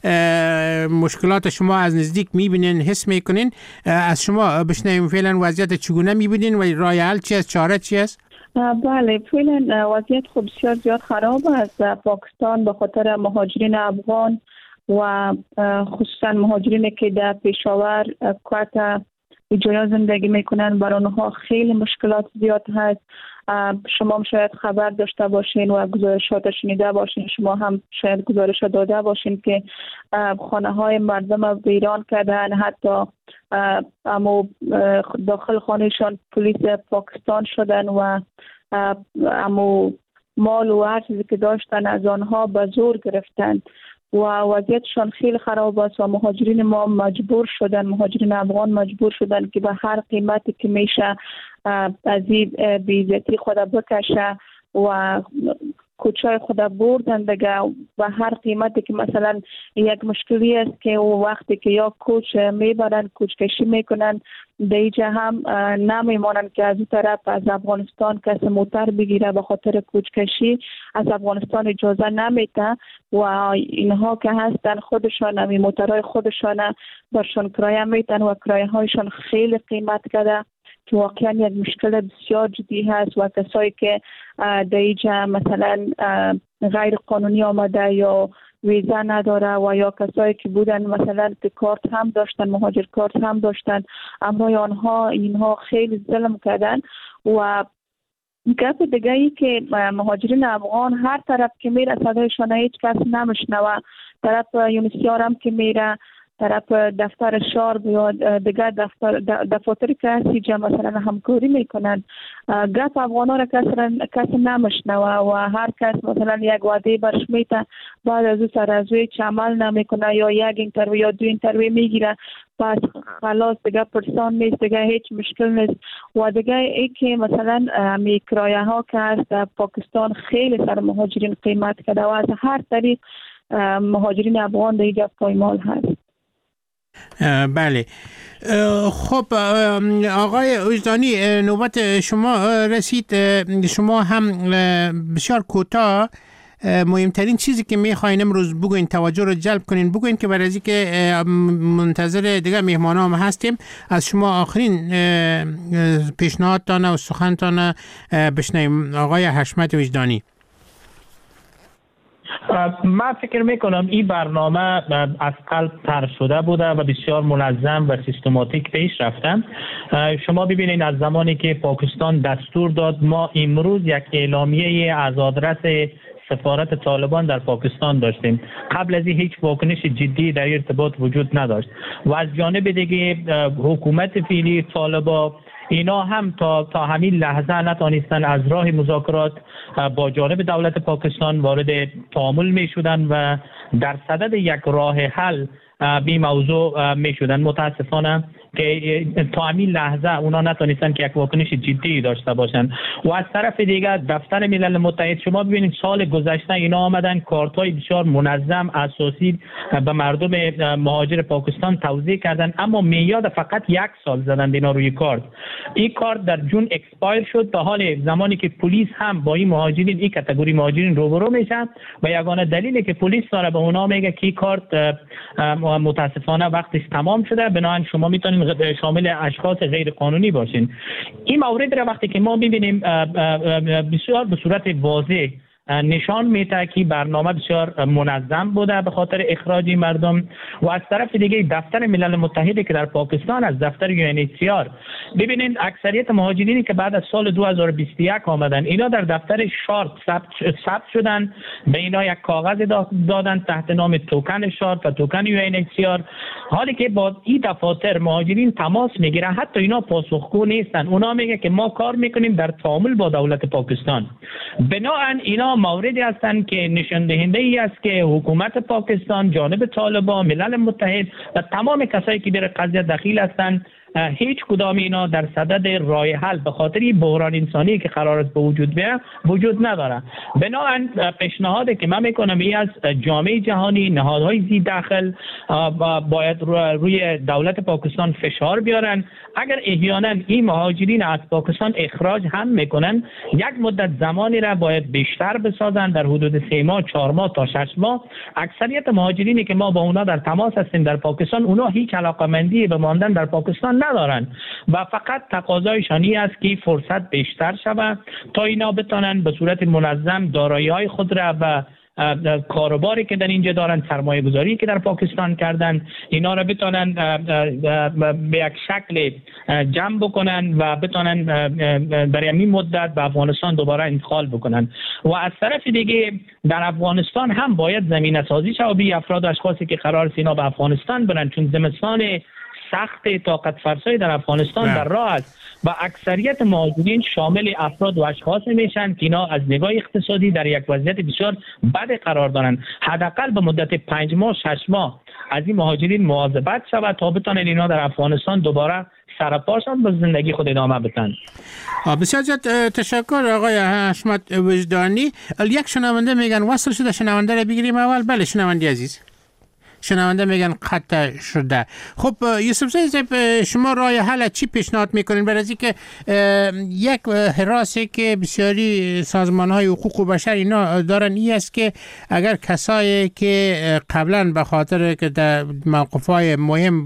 مشکلات شما از نزدیک میبینین، حس میکنین. از شما بشنویم فعلا وضعیت چگونه میبینین و راه حل چی است، چاره چی است؟ بله فعلا وضعیت خب بسیار زیاد خراب است پاکستان به خاطر مهاجرین افغان و خصوصا مهاجرینی که در پشاور کویت جای زندگی میکنن. برای آنها خیلی مشکلات زیاد هست. شما هم شاید خبر داشته باشین و گزارشات شنیده باشین، شما هم شاید گزارش داده باشین که خانه های مردم ویران کردن، حتی اما داخل خانهشان پلیس پاکستان شدن و اما مال و هر چیزی که داشتن از آنها به زور گرفتن و وضعیتشان خیلی خراب است و مهاجرین ما مجبور شدن، مهاجرین افغان مجبور شدن که به هر قیمتی که میشه از این بی‌عزتی خود بکشه و کوچه خود بردن دیگه و هر قیمتی که مثلا یک مشکلی است که وقتی که یا کوچ میبرن، کوچ کشی میکنن، دیجا هم نمیمانن که از اون طرف از افغانستان کسی موتر بگیره به خاطر کوچ کشی از افغانستان اجازه نمیده و اینها که هستن خودشان همی موترهای خودشان برشان کرایه میتن و کرایه هایشان خیلی قیمت کرده که واقعا یک مشکل بسیار جدی هست و کسایی که در اینجا مثلا غیر قانونی آمده یا ویزا نداره و یا کسایی که بودن مثلا که کارت هم داشتن، مهاجر کارت هم داشتن، اما آنها اینها خیلی ظلم کردن. و گپ دیگه ای که مهاجرین افغان هر طرف که میره صدایشان هیچ کس نمیشنوه، طرف یونیسیار هم که میره، طرف دفتر شار یا دیگر دفتر دفاتری که هستی مثلا همکاری میکنن، گپ افغانا را کسی نمیشنوه و هر کس مثلا یک وعده برش میته، بعد از او سر از روی عمل نمیکنه یا یک اینترویو یا دو اینترویو میگیره، پس خلاص دیگه پرسان نیست، دیگه هیچ مشکل نیست. و دیگه ای که مثلا می کرایه ها که هست در پاکستان خیلی سر مهاجرین قیمت کرده و از هر طریق مهاجرین افغان در اینجا پایمال هست. بله. خب آقای وجدانی نوبت شما رسید. شما هم بسیار کوتاه مهمترین چیزی که میخواین امروز بگوین، توجه رو جلب کنین بگوین که برای از که منتظر دیگه مهمان هم هستیم، از شما آخرین پیشنهادتان و سخنتان بشنویم. آقای حشمت وجدانی. من فکر میکنم این برنامه از قلب طرح شده بوده و بسیار منظم و سیستماتیک پیش رفتن. شما ببینید از زمانی که پاکستان دستور داد ما امروز یک اعلامیه از آدرس سفارت طالبان در پاکستان داشتیم. قبل از این هیچ واکنش جدی در ارتباط وجود نداشت و از جانب دیگه حکومت فعلی طالبان اینا هم تا تا همین لحظه نتونستن از راه مذاکرات با جانب دولت پاکستان وارد تعامل می شدن و در صدد یک راه حل به موضوع می شدن. متاسفانه که تا همین لحظه اونا نتونستن که یک واکنش جدی داشته باشن. و از طرف دیگر دفتر ملل متحد شما ببینید سال گذشته اینا آمدن کارت‌های بسیار منظم اساسی به مردم مهاجر پاکستان توزیع کردن، اما میاد فقط یک سال زدن اینا روی کارت. این کارت در جون اکسپایر شد، به حال زمانی که پلیس هم با این مهاجرین این کاتگوری مهاجرین روبرو میشن و یگانه دلیلی که پلیس داره به اونا میگه که کارت متاسفانه وقتش تمام شده، بنابراین شما میتونید شامل اشخاص غیر قانونی باشین. این مورد را وقتی که ما ببینیم بسیار به صورت واضح نشان میده که برنامه بسیار منظم بوده به خاطر اخراج مردم. و از طرف دیگه دفتر ملل متحد که در پاکستان از دفتر یو ان اچ سی آر ببینید اکثریت مهاجرینی که بعد از سال دو هزار و بیست و یک آمدن اینا در دفتر شارت ثبت شدن، به اینا یک کاغذ دادن تحت نام توکن شارت و توکن یو ان اچ سی آر. حالی که با این دفاتر مهاجرین تماس میگیرن، حتی اینا پاسخگو نیستن، اونا میگه که ما کار میکنیم در تعامل با دولت پاکستان. بنابراین اینا موردی هستند که نشان دهنده ای است که حکومت پاکستان، جانب طالبان، ملل متحد و تمام کسایی که در قضیه دخیل هستند هیچ کدام اینا در صدد راه حل به خاطر بحران انسانی که قرار است به وجود بیاد وجود نداره. بنابراین پیشنهادی که من میکنم این از جامعه جهانی، نهادهای ذی دخل باید روی دولت پاکستان فشار بیارن. اگر احیانا این مهاجرین از پاکستان اخراج هم میکنن، یک مدت زمانی را باید بیشتر بسازن، در حدود سه ماه، چهار ماه تا شش ماه. اکثریت مهاجرینی که ما با اونا در تماس هستیم در پاکستان، اونا هیچ علاقه‌مندی به ماندن در پاکستان ندارن و فقط تقاضایشان این است که فرصت بیشتر شود تا اینا بتونن به صورت منظم دارایی‌های خود را و کاروباری که در اینجا دارن، سرمایه گذاری که در پاکستان کردن، اینا را بتونن به یک شکل جمع بکنن و بتونن در این مدت به افغانستان دوباره انتقال بکنن. و از طرف دیگه در افغانستان هم باید زمینه سازی شود به افراد و اشخاصی که قرار است اینا به افغانستان برن، چون زمستان سخت طاقت فرسایی در افغانستان در راه است و اکثریت مهاجرین شامل افراد و اشخاص میشن که اینا از نگاه اقتصادی در یک وضعیت بسیار بد قرار دارن. حداقل به مدت پنج ماه شش ماه از این مهاجرین مواظبت شود تا بتونن اینا در افغانستان دوباره سرپاشان به زندگی خود ادامه بدن. بسیار زیاد تشکر آقای حشمت وجدانی. یک شنونده میگن وصل شده، شنونده رو بگیریم اول. بله شنونده عزیز، شنونده میگن قطع شده. خب یوسف زی، شما راه حل چی پیشنهاد میکنین برای اینکه یک حراسی که بسیاری سازمان‌های حقوق بشر اینا دارن این است که اگر کسایی که قبلا به خاطر که در موقف‌های مهم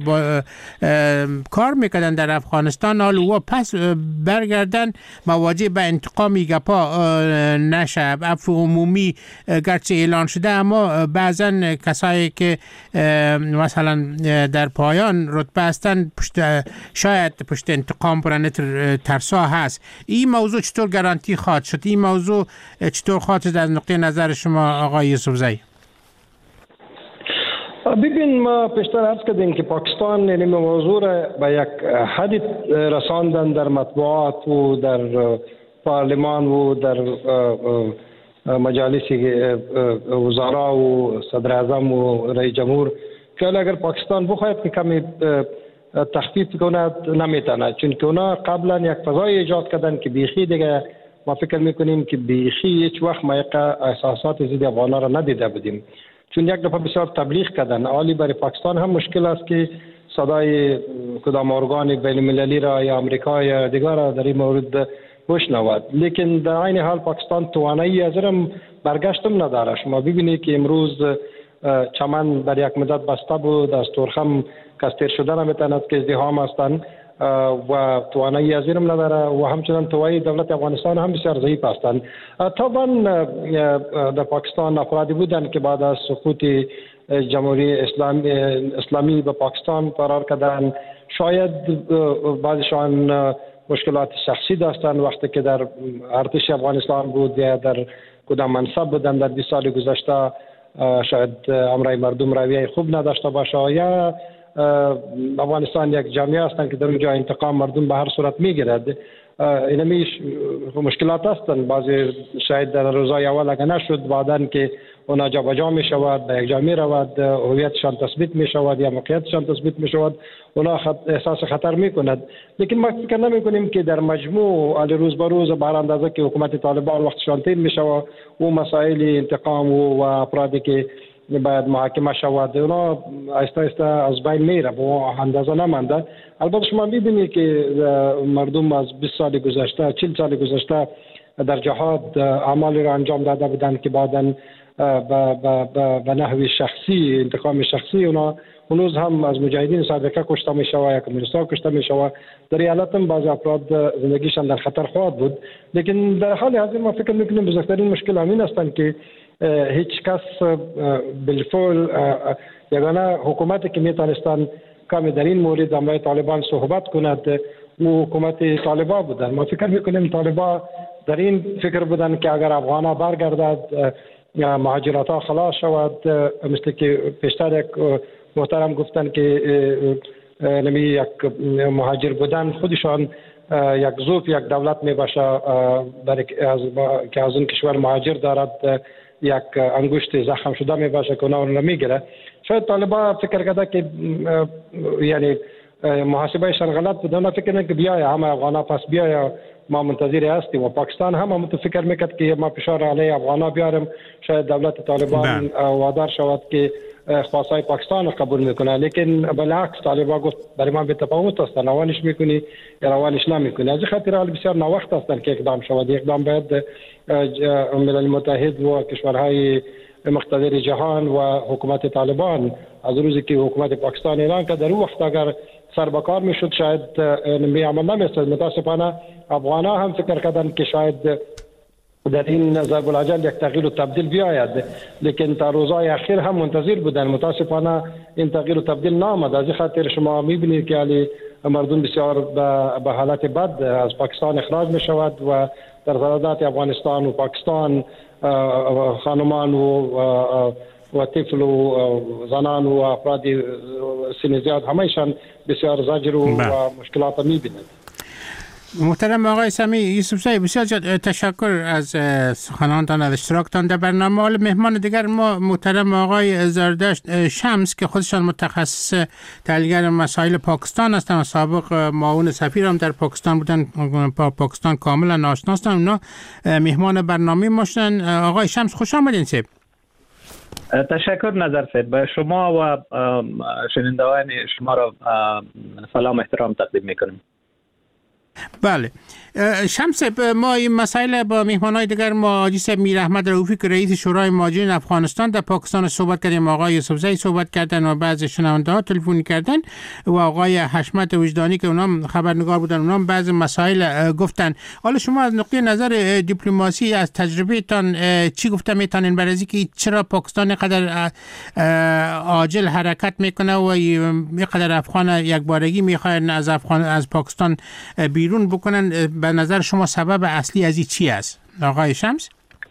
کار میکردن در افغانستان حال و پس برگردن مواجه به انتقام گپا نشه. عفو عمومی گرچه اعلان شده اما بعضا کسایی که مثلا در پایان رتبه هستن پشت شاید پشت انتقام برن ترسا هست. این موضوع چطور گارانتی خواهد شد؟ این موضوع چطور خواهد شد از نقطه نظر شما آقای یوسف زی؟ ببین ما پیشتر عرض کردیم که پاکستان این موضوع را به یک حدی رساندن در مطبوعات و در پارلمان و در مجالس وزرا و صدر اعظم و رئیس جمهور که اگر پاکستان بخواهد که کمی تخفیف کند نمیتونه، چون که اونا قبلا یک فضای ایجاد کردن که بیخی دیگه ما فکر میکنیم که بیخی هیچ وقت ما یک احساسات ضد افغانا را ندیده بودیم، چون یک دفعه بسیار تبلیغ کردن. حالی برای پاکستان هم مشکل است که صدای کدام ارگان بین المللی را یا آمریکا یا دیگر را در این مورد بشنود. لیکن در این حال پاکستان توانایی از رم برگشتم نداره. شما ببینید که امروز چمن در یک مدت بسته بود، از تورخم کستیر شده نمیتواند که ازدحام هستند و توانایی از این نداره و همچنین توانایی دولت افغانستان هم بسیار ضعیف هستند. طبعا در پاکستان افرادی بودند که بعد از سقوط جمهوری اسلامی اسلامی به پاکستان قرار کردن، شاید بعضشان مشکلات شخصی داشتند وقتی که در ارتش افغانستان بود یا در کدام منصب بودند در بیست سال گذشته، شاید امرای مردم رویه خوب نداشته باشه یا افغانستان یک جامعه هستند که در اونجا انتقام مردم به هر صورت میگیرد. اینمی مشکلات هستند، بعضی شاید در روزهای اول اگر نشد بعدن که اونا جابجا می شود، به یک جا می رود، هویتشان تثبیت می شود یا موقعیتشان تثبیت می شود، اونا خط... احساس خطر می کند. لیکن ما فکر نمی کنیم که در مجموع علی روز به روز به هر اندازه که حکومت طالبان وقتشان تیر می شود و مسائل انتقام و افرادی که باید محاکمه شود اونا آهسته آهسته از بین میره، با اندازه نمانده. البته شما میبینید که مردم از بیست سال گذشته چهل سال گذشته در جهاد اعمالی را انجام داده بودند که بعداً به نحو شخصی انتقام شخصی اونا هنوز هم از مجاهدین صادقه کشته می شود یا کمونیست‌ها کشته می شود. در ایالت هم بعضی افراد زندگیشان در خطر خواهد بود. لیکن در حال حاضر ما فکر میکنیم بزرگترین مشکل همین هستند که هیچ کس بالفعل یگانه حکومتی که میتونستند کمی در این مورد امرای طالبان صحبت کند و حکومت طالبان بودن. ما فکر میکنیم طالبان در این فکر بودن که اگر افغان‌ها برگردد مهاجرات ها خلاص شود، مثل که پیشتر یک محترم گفتن که نمی یک مهاجر بودن خودشان یک ظروف یک دولت می باشه که از اون کشور مهاجر دارد یک انگشت زخم شده می باشه که اونا رو نمیگیره. شاید طالبان فکر کرده که یعنی محاسبهشان غلط بود، اونا فکر نکنه که بیای همه افغانا پس بیای ما منتظر هستیم و پاکستان هم هم فکر میکرد که ما فشار علیه افغانا بیاریم، شاید دولت طالبان وادار شود که خواستای پاکستان قبول میکنه. لیکن بالعکس طالبان گفت برای ما به تفاوت است، روانش میکنی یا روانش نمیکنی. از خاطر حال بسیار ناوقت است که اقدام شود. اقدام باید ملل متحد و کشورهای مقتدر جهان و حکومت طالبان از روزی که حکومت پاکستان اعلان کرد در اون وقت اگر سر به کار میشد شاید می عمل نمی‌شد. متاسفانه افغان‌ها هم فکر کردن که شاید در این ضرب العجل یک تغییر و تبدیل بیاید، لیکن تا روزهای اخیر هم منتظر بودن. متاسفانه این تغییر و تبدیل نامد. از این خاطر شما میبینید که علی مردم بسیار به حالت بد از پاکستان اخراج می شود و در سرحدات افغانستان و پاکستان خانمان و و طفل و زنان و افراد سن زیاد همهشان بسیار زجر و مشکلات میبینند. محترم آقای سمی یوسف زی، بسیار تشکر از سخنانتان از اشتراکتان در برنامه. حالا مهمان دیگر ما محترم آقای زردشت شمس که خودشان متخصص تحلیلگر مسائل پاکستان هستند و سابق معاون سفیر هم در پاکستان بودن، با پاکستان کاملا آشنا هستند. اونا مهمان برنامه ما شدن. آقای شمس خوش آمدین. سید تشکر نظر سید، به شما و شنوندگان شما را سلام احترام تقدیم میکنم. بله شمس، ما این مسائل با مهمانای دیگر ما حاجی صاحب میر احمد رؤوفی که رئیس شورای مهاجرین افغانستان در پاکستان صحبت کردیم، آقای یوسف زی صحبت کردن و بعضی شنونده ها تلفن کردن و آقای حشمت وجدانی که اونام خبرنگار بودن اونام بعضی مسائل گفتن. حالا شما از نقطه نظر دیپلماسی از تجربه تان چی گفته میتونین برای اینکه چرا پاکستان قدر عاجل حرکت میکنه و یقدر افغان یک بارگی میخواین از افغان از پاکستان بیرون بکنن؟ به نظر شما سبب اصلی از این چی است آقای شمس؟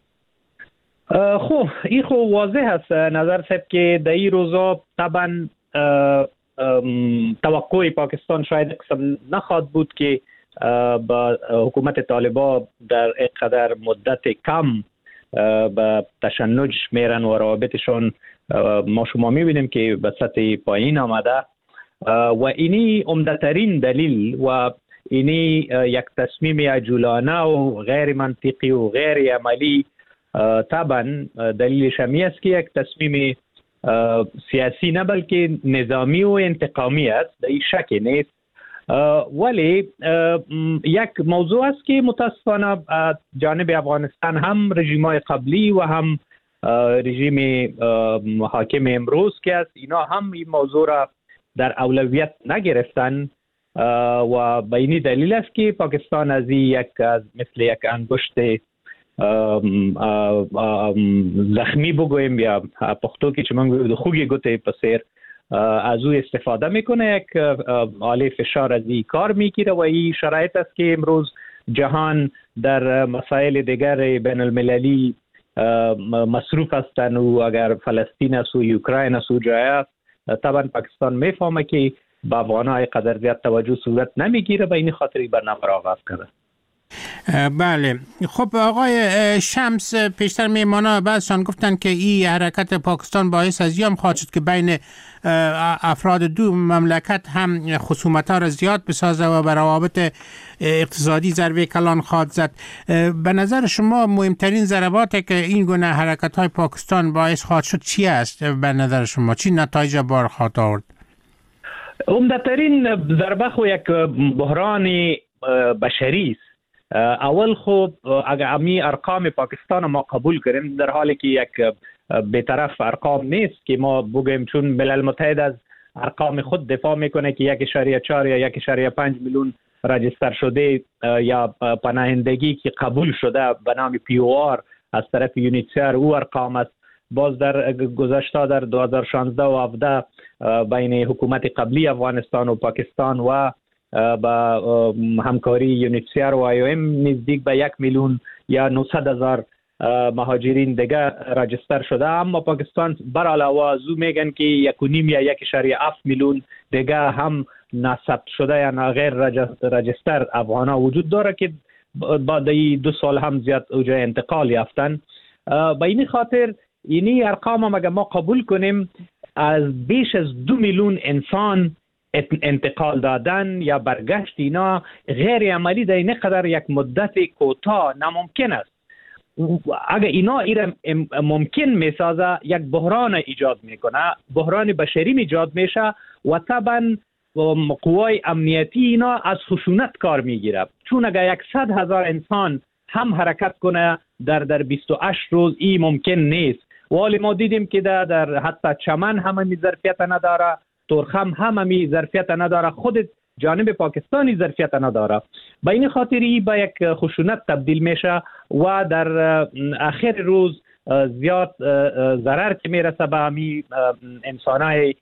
خب این خب واضح است نظر صاحب که در این روزا طبعا توقع پاکستان شاید قسم نخواهد بود که با حکومت طالبان در اینقدر مدت کم به تشنج میرن و روابطشان ما شما میبینیم که به سطح پایین آمده و اینی عمده‌ترین دلیل و اینی یک تصمیم عجولانه و غیر منطقی و غیر عملی طبعا دلیلش همی است که یک تصمیم سیاسی نه بلکه نظامی و انتقامی است، در این شک نیست. ولی یک موضوع است که متاسفانه جانب افغانستان هم رژیم‌های قبلی و هم رژیم حاکم امروز که است اینا هم این موضوع را در اولویت نگرفتن و به این دلیل است که پاکستان از یک از مثل یک انگشت زخمی بگویم یا پختو که چه من خوگی گوته پسیر از او استفاده میکنه، یک آله فشار از این کار میگیره و این شرایط است که امروز جهان در مسائل دیگر بین المللی مصروف هستند و اگر فلسطین است و اوکراین است و جای است، طبعا پاکستان میفهمه که با افغان‌های قدر زیاد توجه صورت نمیگیره و این خاطری برنامه را آغاز کرده. بله. خب آقای شمس، پیشتر میمانا بعضشان گفتن که این حرکت پاکستان باعث از یام خواهد شد که بین افراد دو مملکت هم خصومت‌ها را زیاد بسازه و بر روابط اقتصادی ضربه کلان خواهد زد. به نظر شما مهمترین ضرباتی که این گونه حرکت‌های پاکستان باعث خواهد شد چی است؟ به نظر شما چی نتایج بار خواهد آورد؟ عمدترین ضربه خو یک بحران بشری است. اول خوب اگر امی ارقام پاکستان ما قبول کنیم، در حالی که یک بی‌طرف ارقام نیست که ما بگیم، چون ملل متحد از ارقام خود دفاع میکنه که یک اشاریه چهار یا یک اشاریه پنج میلیون راجستر شده یا پناهندگی که قبول شده به نام پی او آر از طرف یونیسیار او ارقام است. باز در گذشته در دو هزار و شانزده و هفده بین حکومت قبلی افغانستان و پاکستان و با همکاری یونیسیار و آی او ام نزدیک به یک میلیون یا نهصد هزار مهاجرین دیگه راجستر شده، اما پاکستان بر علاوه از او میگن که یک و نیم یا یک اشاریه هفت میلیون دیگه هم نثبت شده یا غیر راجستر افغانا وجود داره که بعد دو سال هم زیاد اوجه انتقال یافتن. به این خاطر اینی ارقام هم اگر ما قبول کنیم، از بیش از دو میلیون انسان انتقال دادن یا برگشت اینا غیر عملی در این قدر یک مدت کوتاه ناممکن است. اگر اینا ایرا ممکن میسازه، یک بحران ایجاد میکنه، بحران بشری ایجاد میشه و طبعا قوای امنیتی اینا از خشونت کار میگیره، چون اگر صد هزار انسان هم حرکت کنه در در بیست و هشت روز این ممکن نیست. ولی ما دیدیم که در, در حتی چمن هم همی ظرفیت نداره، ترخم هم همی ظرفیت نداره، خود جانب پاکستانی ظرفیت نداره. به این خاطری به یک خشونت تبدیل میشه و در آخر روز زیاد ضرر که میرسه به همی انسانای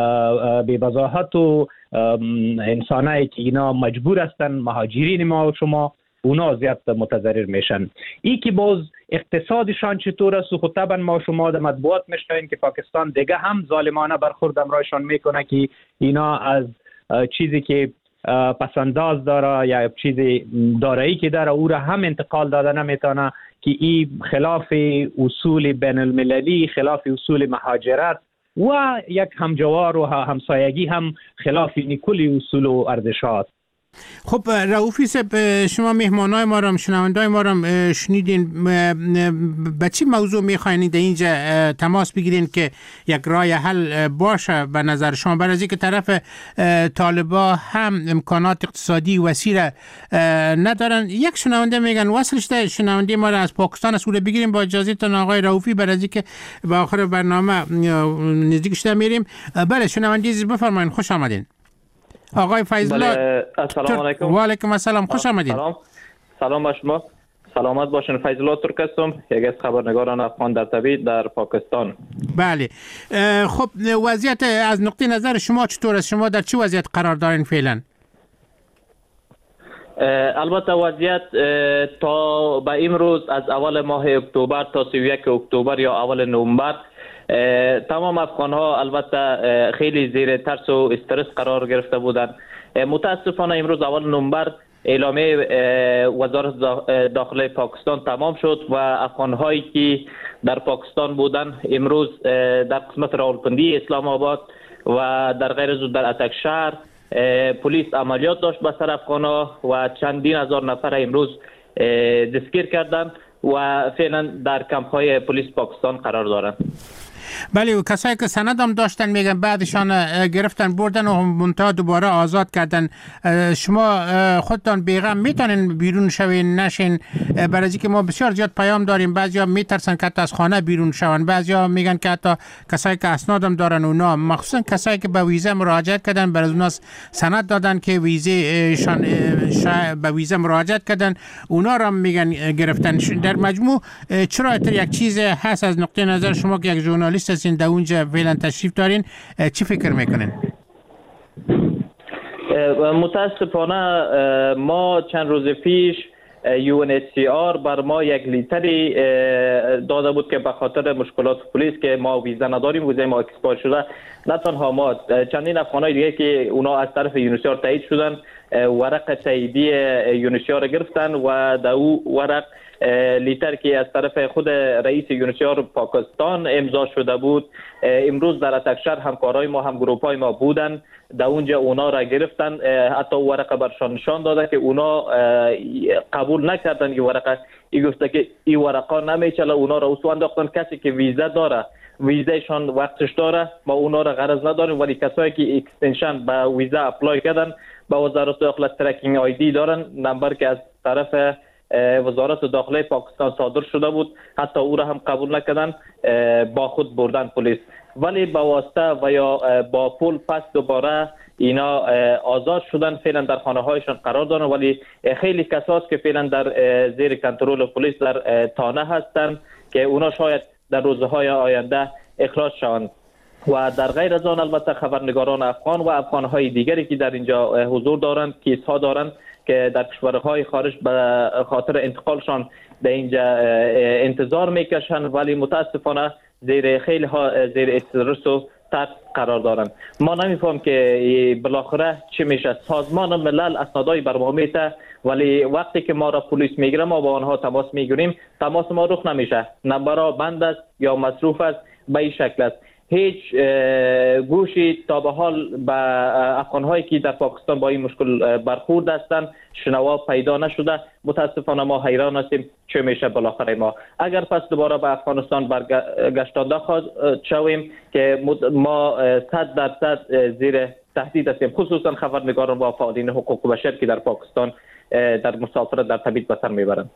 بی‌بضاحت و انسانایی که اینا مجبور هستن، مهاجرین ما و شما، اونا زیاد متضرر میشن. ای که باز اقتصادشان چطور است و خود طبعا ما شما در مطبوعات میشنویم که پاکستان دیگه هم ظالمانه برخورد امرایشان میکنه که اینا از چیزی که پسنداز داره یا چیزی دارایی که داره او را هم انتقال داده نمیتونه، که این خلاف اصول بین المللی، خلاف اصول مهاجرت و یک همجوار و همسایگی هم خلاف کل اصول و ارزشات. خب رؤوفی صاحب، شما مهمانای ما را، شنوندای ما را شنیدین، به چی موضوع میخواین در اینجا تماس بگیرین که یک راه حل باشه به نظر شما؟ برای اینکه طرف طالبا هم امکانات اقتصادی وسیع ندارن. یک شنونده میگن وصلش ده شنونده ما را از پاکستان اصول بگیریم با اجازه تان آقای رؤوفی، برای اینکه به آخر برنامه نزدیک شده میریم. بله شنونده عزیز بفرمایید، خوش آمدین. آقای فیض‌الله، السلام علیکم. و علیکم السلام، خوش آمدید. سلام سلام با شما، سلامت باشین. فیض‌الله ترک هستم، یکی از خبرنگاران افغان در طبیعت در پاکستان. بله، خب وضعیت از نقطه نظر شما چطور است؟ شما در چه وضعیت قرار دارین فعلا؟ البته وضعیت تا به امروز از اول ماه اکتبر تا سی و یک اکتبر یا اول نوامبر تمام افغان ها البته خیلی زیر ترس و استرس قرار گرفته بودند. متاسفانه امروز اول نوامبر اعلامیه وزارت داخلی پاکستان تمام شد و افغان هایی که در پاکستان بودند امروز در قسمت راولپندی، اسلام آباد و در غیر زود در اتک شهر پلیس عملیات داشت به سر افغان ها و چندین هزار نفر امروز دستگیر کردند و فعلا در کمپ های پلیس پاکستان قرار دارند. بله، و کسایی که سند هم داشتن میگن بعدشان گرفتن بردن و منتها دوباره آزاد کردن. شما خودتان بیغم میتونین بیرون شوین نشین؟ برای اینکه ما بسیار زیاد پیام داریم، بعضیا میترسن که از خانه بیرون شون، بعضیا میگن که حتی کسایی که اسناد هم دارن اونا، مخصوصا کسایی که به ویزا مراجعت کردن، برای اونا سند دادن که ویزه شان به ویزا مراجعت کردن، اونا را میگن گرفتن. در مجموع چرا یک چیز هست از نقطه نظر شما که یک ژورنالیست هستین در اونجا فعلا تشریف دارین، چی فکر میکنین؟ متاسفانه ما چند روز پیش یو ان اچ سی آر بر ما یک لیتری داده بود که به خاطر مشکلات پلیس که ما ویزا نداریم، ویزا ما اکسپایر شده، نه تنها ما، چندین افغانای دیگه که اونا از طرف یونیسیار تایید شدن ورق تاییدی یونیسیار گرفتن و در او ورق لیتر که از طرف خود رئیس یونیسیار پاکستان امضا شده بود. امروز در اتکشر همکارای ما هم گروپای ما بودن، در اونجا اونا را گرفتن، حتی ورقه برشان نشان داده که اونا قبول نکردن این ورقه، ای گفته که این ورقه نمیچله، اونا را اسو انداختن. کسی که ویزا داره، ویزایشان وقتش داره، ما اونا را غرض نداریم، ولی کسایی که اکستنشن به ویزا اپلای کردن با وزارت داخله ترکینگ آیدی دارن، نمبر که از طرف وزارت داخله پاکستان صادر شده بود، حتی او را هم قبول نکردن، با خود بردن پلیس. ولی با واسطه و یا با پول پس دوباره اینا آزاد شدن، فعلا در خانه هایشان قرار دارن، ولی خیلی کساست که فعلا در زیر کنترل پلیس در تانه هستند که اونا شاید در روزهای آینده اخراج شوند. و در غیر از آن البته خبرنگاران افغان و افغانهای دیگری که در اینجا حضور دارند، کیس ها دارند که در کشورهای خارج به خاطر انتقالشان در اینجا انتظار میکشند، ولی متاسفانه زیر خیلی ها زیر استرس و ترس قرار دارند. ما نمیفهم که بالاخره چی میشه. سازمان ملل اسنادای بر ما میته، ولی وقتی که ما را پلیس میگیره ما با آنها تماس میگیریم، تماس ما رخ نمیشه، نمبرها بند است یا مصروف است، به این شکل است. هیچ گوشی تا به حال به افغان‌هایی که در پاکستان با این مشکل برخورد هستند شنوا پیدا نشده. متاسفانه ما حیران هستیم چه میشه بالاخره. ما اگر پس دوباره به افغانستان برگشتانده خواهد شویم که ما صد درصد زیر تهدید هستیم، خصوصا خبرنگاران و فعالین حقوق بشر که در پاکستان در مسافرت در تبعید به سر میبرند.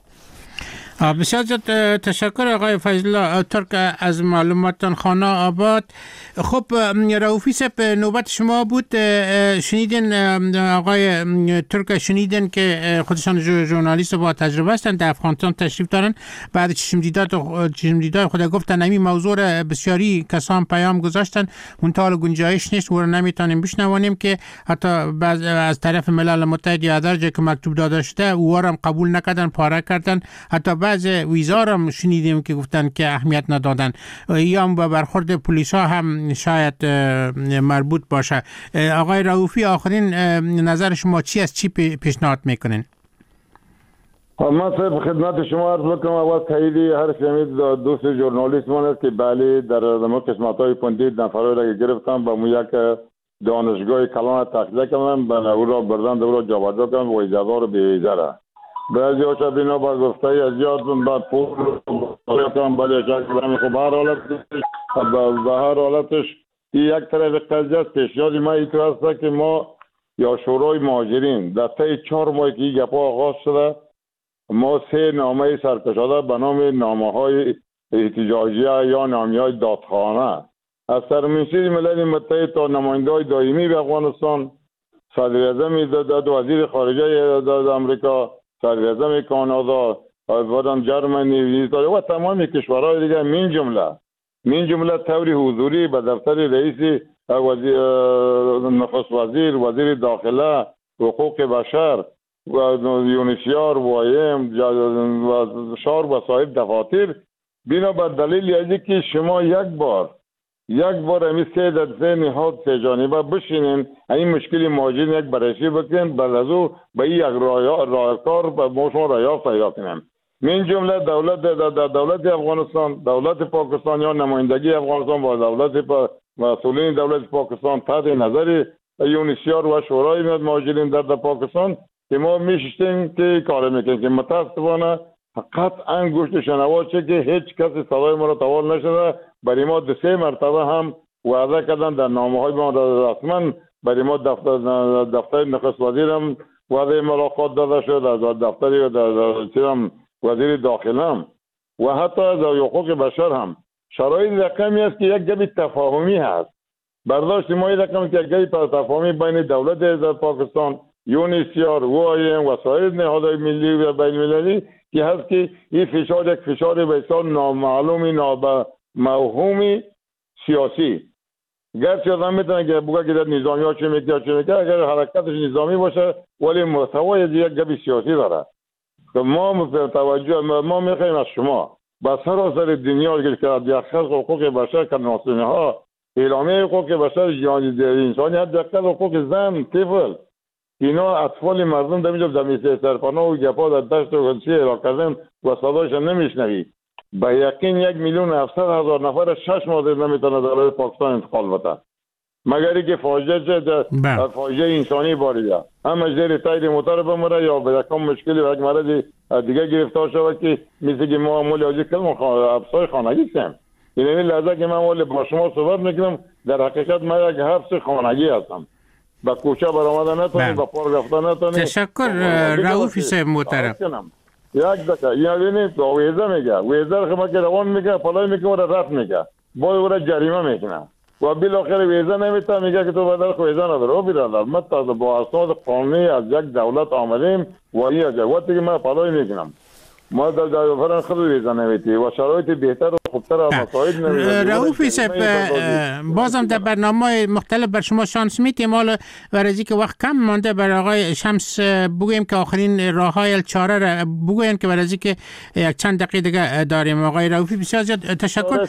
بسیار زیاد تشکر آقای فضل الله ترک از معلوماتتان خانه آباد. خب رئوفی صاحب نوبت شما بود. شنیدین آقای ترک، شنیدین که خودشان ژورنالیست با تجربه هستند، در افغانستان تشریف دارن، بعد چشم دیدار چشم دیدار خود گفتن همین موضوع بسیاری کسان پیام گذاشتن، منتها گنجایش نیست و نمیتونیم بشنوانیم که حتی بعض از طرف ملل متحد یا در جایی که مکتوب داده شده او هم قبول نکردن، پاره کردن، حتی بعض ویزا هم شنیدیم که گفتن که اهمیت ندادن، یا هم به برخورد پلیس ها هم شاید مربوط باشه. آقای رئوفی، آخرین نظر شما چی است؟ چی پیشنهاد میکنین؟ من صرف خدمت شما عرض بکنم، اول تاییدی هر شمید دوست ژورنالیست من است که بله در دمو قسمت های پندید نفرای را گرفتم با مو یک دانشگاه کلان تخلیه کردم، به او را بردن دو را جابجا کردم و اجازه رو به ویزا را بعضی هاشا بینا با گفته از یاد بعد پول کردم، بله شکل همین. خب هر حالتش به هر حالتش یک طرف قضیه است. پیشنهاد ما این است که ما یا شورای مهاجرین در طی چهار ماه که این گپا آغاز شده، ما سه نامه سرکشاده به نام نامه های احتجاجیه یا نامه های دادخانه از سرمنشی ملل متحد تا نماینده های دائمی به افغانستان، صدر اعظم داد، وزیر خارجه داد امریکا، صدر اعظم کانادا، بعدم جرمنی، ایتالیا و تمام کشورهای دیگه، من جمله من جمله طوری حضوری به دفتر رئیس وزیر نخست وزیر، وزیر داخله، حقوق بشر و یونیسیار و ایم و شار و صاحب دفاتر بینا به دلیل از که شما یک بار یک بار امی سه در سه نهاد سه جانبه بشینین، این مشکلی مهاجرین یک بررسی بکنین، بعد از او به یک راهکار به ما شما راه پیدا کنیم. من جمله دولت دولت افغانستان، دولت پاکستان یا نمایندگی افغانستان با دولت مسئولین دولت پاکستان تحت نظر یونیسیار و شورای مهاجرین در پاکستان که ما میشتیم که کار میکنیم که متاسفانه قطعا گوشت شنوا چه که هیچ کسی صدای ما را تحوال نشده. برای ما دو سه مرتبه هم وعده کردن در نامه های ما رسما. برای ما دفتر دفتر نخست وزیر هم وعده ملاقات داده شد، از دفتر در وزیر داخله هم و حتی از حقوق بشر هم. شرایط رقمی است که یک گپ تفاهمی هست. برداشت ما این رقم که یک گپ تفاهمی بین دولت در پاکستان، یونیسیار، وایم و سایر نهادهای ملی و بین المللی که هست که این فشار یک فشار بسیار نامعلومی نامفهومی سیاسی. گرچه آدم میتونه که بگه که در نظامی ها چه میگه چه میگه، اگر حرکتش نظامی باشه ولی محتوای یک گپ سیاسی داره. ما توجه ما میخوایم از شما با سراسر دنیا که در خلق حقوق بشر کناسنه ها اعلامیه حقوق بشر جهانی انسانیت در حقوق زن طفل اینا اطفال مردم در اینجا در میسه سرپانا و گپا در دشت و گلچه را کردن و صدایش نمیشنوی. به یقین یک میلیون هفتصد هزار نفر شش ماه نمیتونه در پاکستان انتقال بده مگر اینکه فاجعه چه فاجعه انسانی باریده، هم زیر تایر موتور بمره یا به یکم مشکلی و یک مرض دیگه گرفتار شود که مثل که ما مولی کلم افسای خانگی هستیم. این لحظه که من مولی با شما صحبت میکنم در حقیقت من یک حبس خانگی هستم. با کوچه برآمده نتونیم، با پار رفتن نتونیم. تشکر رؤوف صاحب محترم. یک دقیقه یعنی تو ویزه میگه ویزه خما که روان میگه پلای میگه و رفت میگه باید او را جریمه میکنه و بالاخره ویزه نمیتونه میگه که تو بدل ویزه نداره. او برادر ما تا با اسناد قانونی از یک دولت آمدیم و این وقتی که من پلای میکنم ما در جای خود ویزه نمیتی و شرایط بهتر و خوبتر و مساعد نمیتی. رؤوف صاحب بازم در برنامه مختلف بر شما شانس میتیم، حالا برای که وقت کم مانده بر آقای شمس بگویم که آخرین راههای چاره را بگوین که برای که یک چند دقیقه دیگه داریم. آقای رؤوف بسیار زیاد تشکر.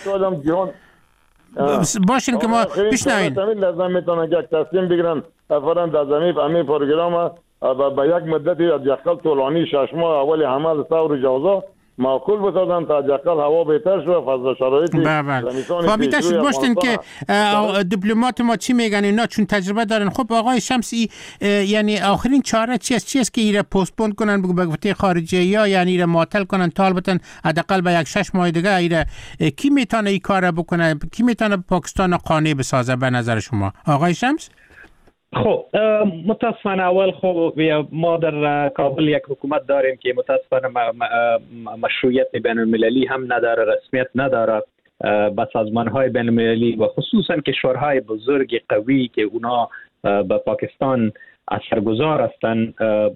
باشین که ما بشنوین. لازم میتونه یک تصمیم بگیرن افران در زمین همین پروگرام با یک مدتی از یقل طولانی شش ماه اول حمل ثور جوزا معقول بسازن تا یقل هوا بهتر شد فضا شرایطی فهمیده شد. باشتین که دیپلمات ما چی میگن اینا چون تجربه دارن. خب آقای شمسی یعنی آخرین چاره چی است؟ چی است که ایره پستپون کنن به گفته خارجه یا یعنی ایره معطل کنن تا بتن حداقل به یک شش ماه دیگه ایره کی میتونه این کارو بکنه؟ کی میتونه پاکستان قانع بسازه به نظر شما آقای شمس؟ خب متاسفانه اول خب ما در کابل یک حکومت داریم که متاسفانه مشروعیت بین المللی هم نداره، رسمیت نداره به سازمان های بین المللی و خصوصا کشورهای بزرگ قوی که اونا به پاکستان اثرگذار هستن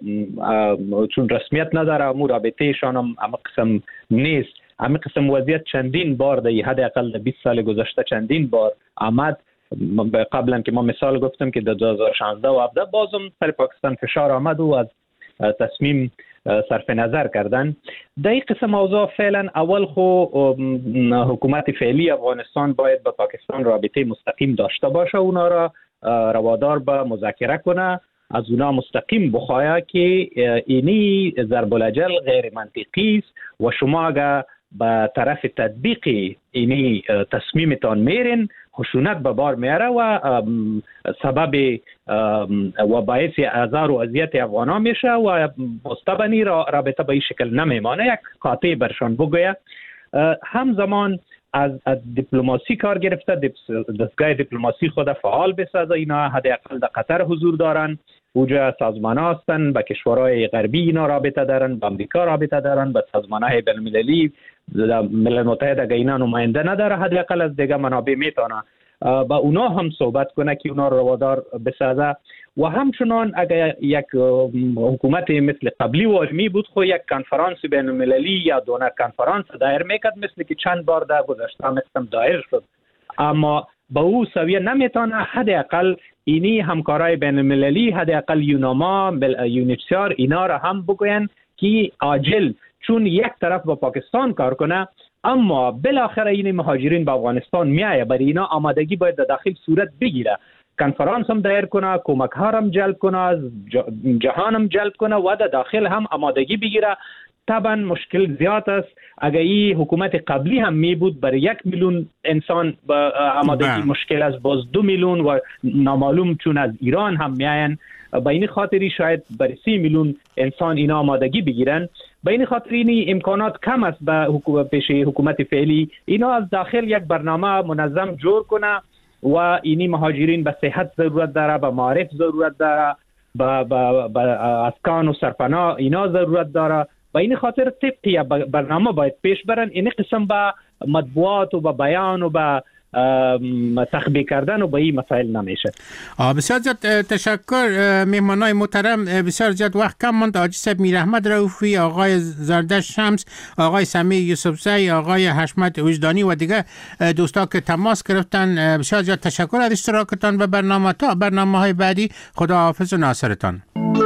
چون رسمیت نداره. امور رابطه شان هم اما قسم نیست. اما قسم وضعیت چندین بار در حداقل بیست سال گذشته چندین بار آمد. قبلا که ما مثال گفتم که در دو هزار و شانزده و هفده بازم سر پاکستان فشار آمد و از تصمیم صرف نظر کردن. در این قسم موضوع فعلا اول خو حکومت فعلی افغانستان باید با پاکستان رابطه مستقیم داشته باشه، اونا را روادار به مذاکره کنه، از اونا مستقیم بخواه که اینی ضرب الاجل غیر منطقی است و شما اگر به طرف تطبیق اینی تصمیمتان میرین خشونت به بار میاره و سبب و باعث آزار و اذیت افغانان میشه و مستبنی را رابطه به این شکل نمیمانه. یک قاطع برشان بگوید. همزمان از دیپلماسی کار گرفته، دستگاه دیپلماسی خود فعال بسازه. اینا حداقل در قطر حضور دارن، اوجا سازمان ها هستن، با کشورهای غربی اینا رابطه دارن، با امریکا رابطه دارن، با سازمان های بین المللی ملل متحد اگه اینا نماینده نداره حداقل از دیگه منابع میتونه با اونا هم صحبت کنه که اونا روادار بسازه. و همچنان اگر یک حکومت مثل قبلی و علمی بود خو یک کنفرانس بین المللی یا دونر کنفرانس دایر میکرد مثل که چند بار در گذشته مثلا دایر شد، اما با او سویه نمیتونه. حداقل اینی همکارای بین المللی حداقل یوناما یونیسیار اینا را هم بگوین که عاجل چون یک طرف با پاکستان کار کنه اما بالاخره این مهاجرین به افغانستان میایه، برای اینا آمادگی باید در داخل صورت بگیره. کنفرانس هم دایر کنه، کمک ها هم جلب کنه، از جهان هم جلب کنه و در داخل هم آمادگی بگیره. طبعا مشکل زیاد است. اگر این حکومت قبلی هم می بود برای یک میلیون انسان با آمادگی مشکل است، باز دو میلیون و نامعلوم چون از ایران هم میاین، با این خاطری شاید برای سی میلیون انسان اینا آمادگی بگیرن. به این خاطر این امکانات کم است به حکومت پیش حکومت فعلی اینا از داخل یک برنامه منظم جور کنه و اینی مهاجرین به صحت ضرورت داره، به معارف ضرورت داره، به به اسکان و سرپناه اینا ضرورت داره. به این خاطر طبق برنامه باید پیش برن. این قسم به مطبوعات و به بیان و به تخبیه کردن و به این مسائل نمیشه. بسیار زیاد تشکر مهمانای محترم. بسیار زیاد وقت کم ماند. حاجی صاحب میر احمد رؤوفی، آقای زردشت شمس، آقای سمیع یوسفزی، آقای حشمت وجدانی و دیگه دوستا که تماس گرفتن، بسیار زیاد تشکر از اشتراکتان به برنامه. تا برنامه های بعدی، خدا حافظ و ناصرتان.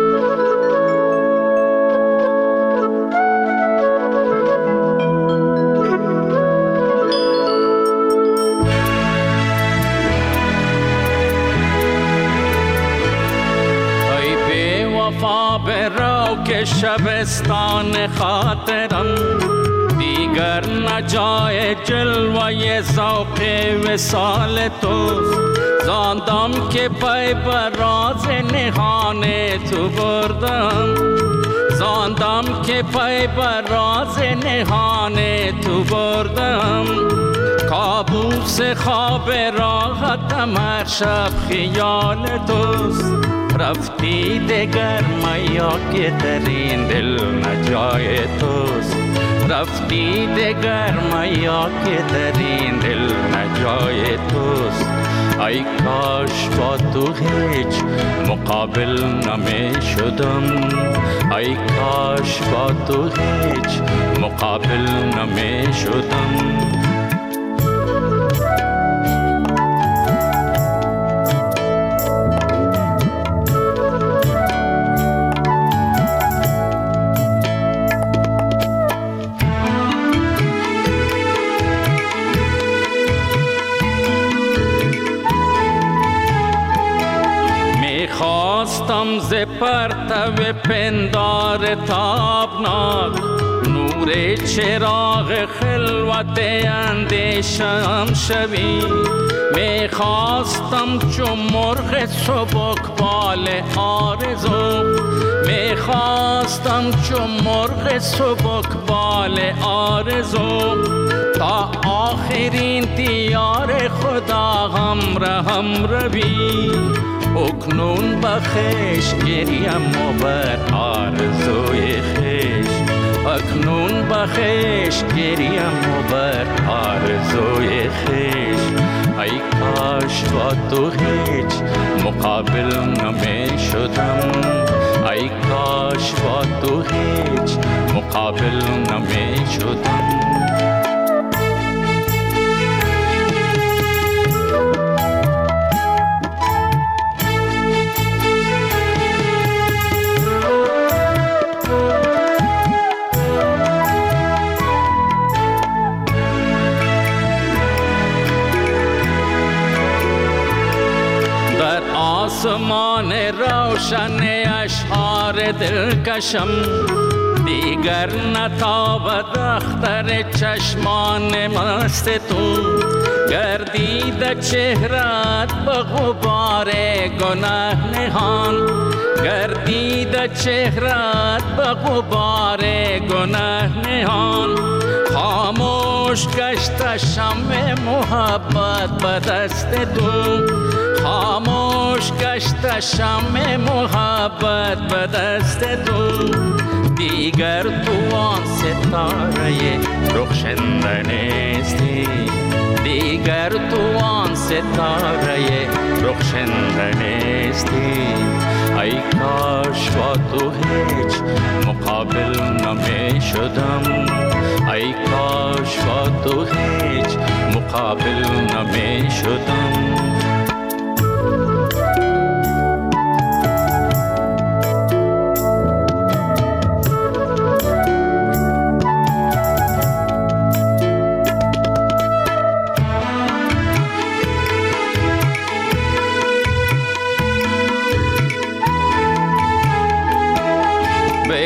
که شبستان خاطرم دیگر نجای جلوه ذوق وصال توست. زاندم که پای بر راز نهان تو بردم، زاندم که پای بر راز نهان تو بردم. کابوس خواب راحتم هر شب خیال توست. رفتی دگر میا که در این دل نجای توست. رفتی دگر میا که در این دل نجای توست. ای کاش با تو هیچ مقابل نمی شدم. ای کاش با تو هیچ مقابل نمی شدم. خواستم ز پرتو پندار تابناک نور چراغ خلوت اندیشم شوی. می خواستم چون مرغ سبکبال آرزو، می خواستم چون مرغ سبکبال آرزو. تا آخرین دیار خدا همراهم روی. اکنون بخش گریم و بر آرزوی خیش. اکنون بخش گریم و بر آرزوی خیش. ای کاش با تو هیچ مقابل نمی شدم. ای کاش با تو هیچ مقابل نمی شدم. آسمان روشن اشعار دلکشم دیگر نتابد اختر چشمان مست تو. گردید چهرت به غبار گناه نهان. گردید چهرت به غبار گناه نهان. خاموش گشت شمع محبت به دست تو. خاموش گشت شمع محبت به دست تو. دیگر تو آن ستاره رخشنده نیستی. دیگر تو آن ستاره رخشنده نیستی. ای کاش با تو هیچ مقابل نمی شدم. ای کاش با تو هیچ مقابل نمی شدم.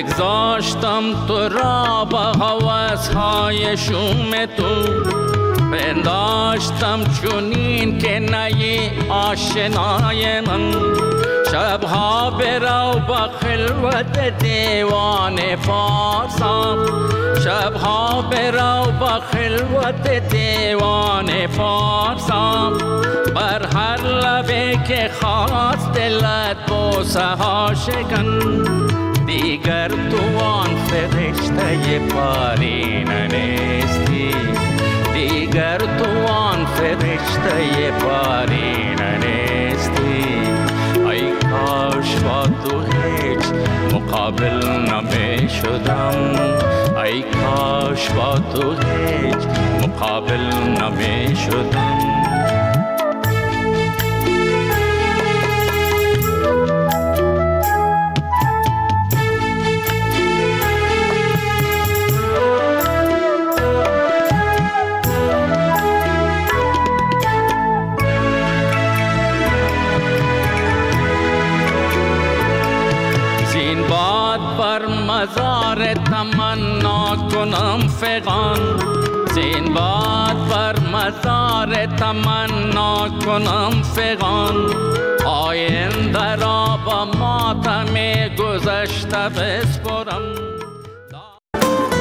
بگذاشتم تو را با هوس‌های شوم تو. پنداشتم چونین که نی آشنای من شبها برو با خلوت دیوان فارسم شبها برو با خلوت دیوان فارسم بر هر لبه که خواست دلت بوسه ها شکن دیگر تو آن فرشته پارینه نیستی دیگر تو آن فرشته پارینه نیستی ای کاش با تو هیچ مقابل نمی شدم ای کاش با تو هیچ مقابل نمی شدم مزار تمنا کنم فغان زین باد بر مزار تمنا کنم فغان آینده را با ماتم گذشته بسپرم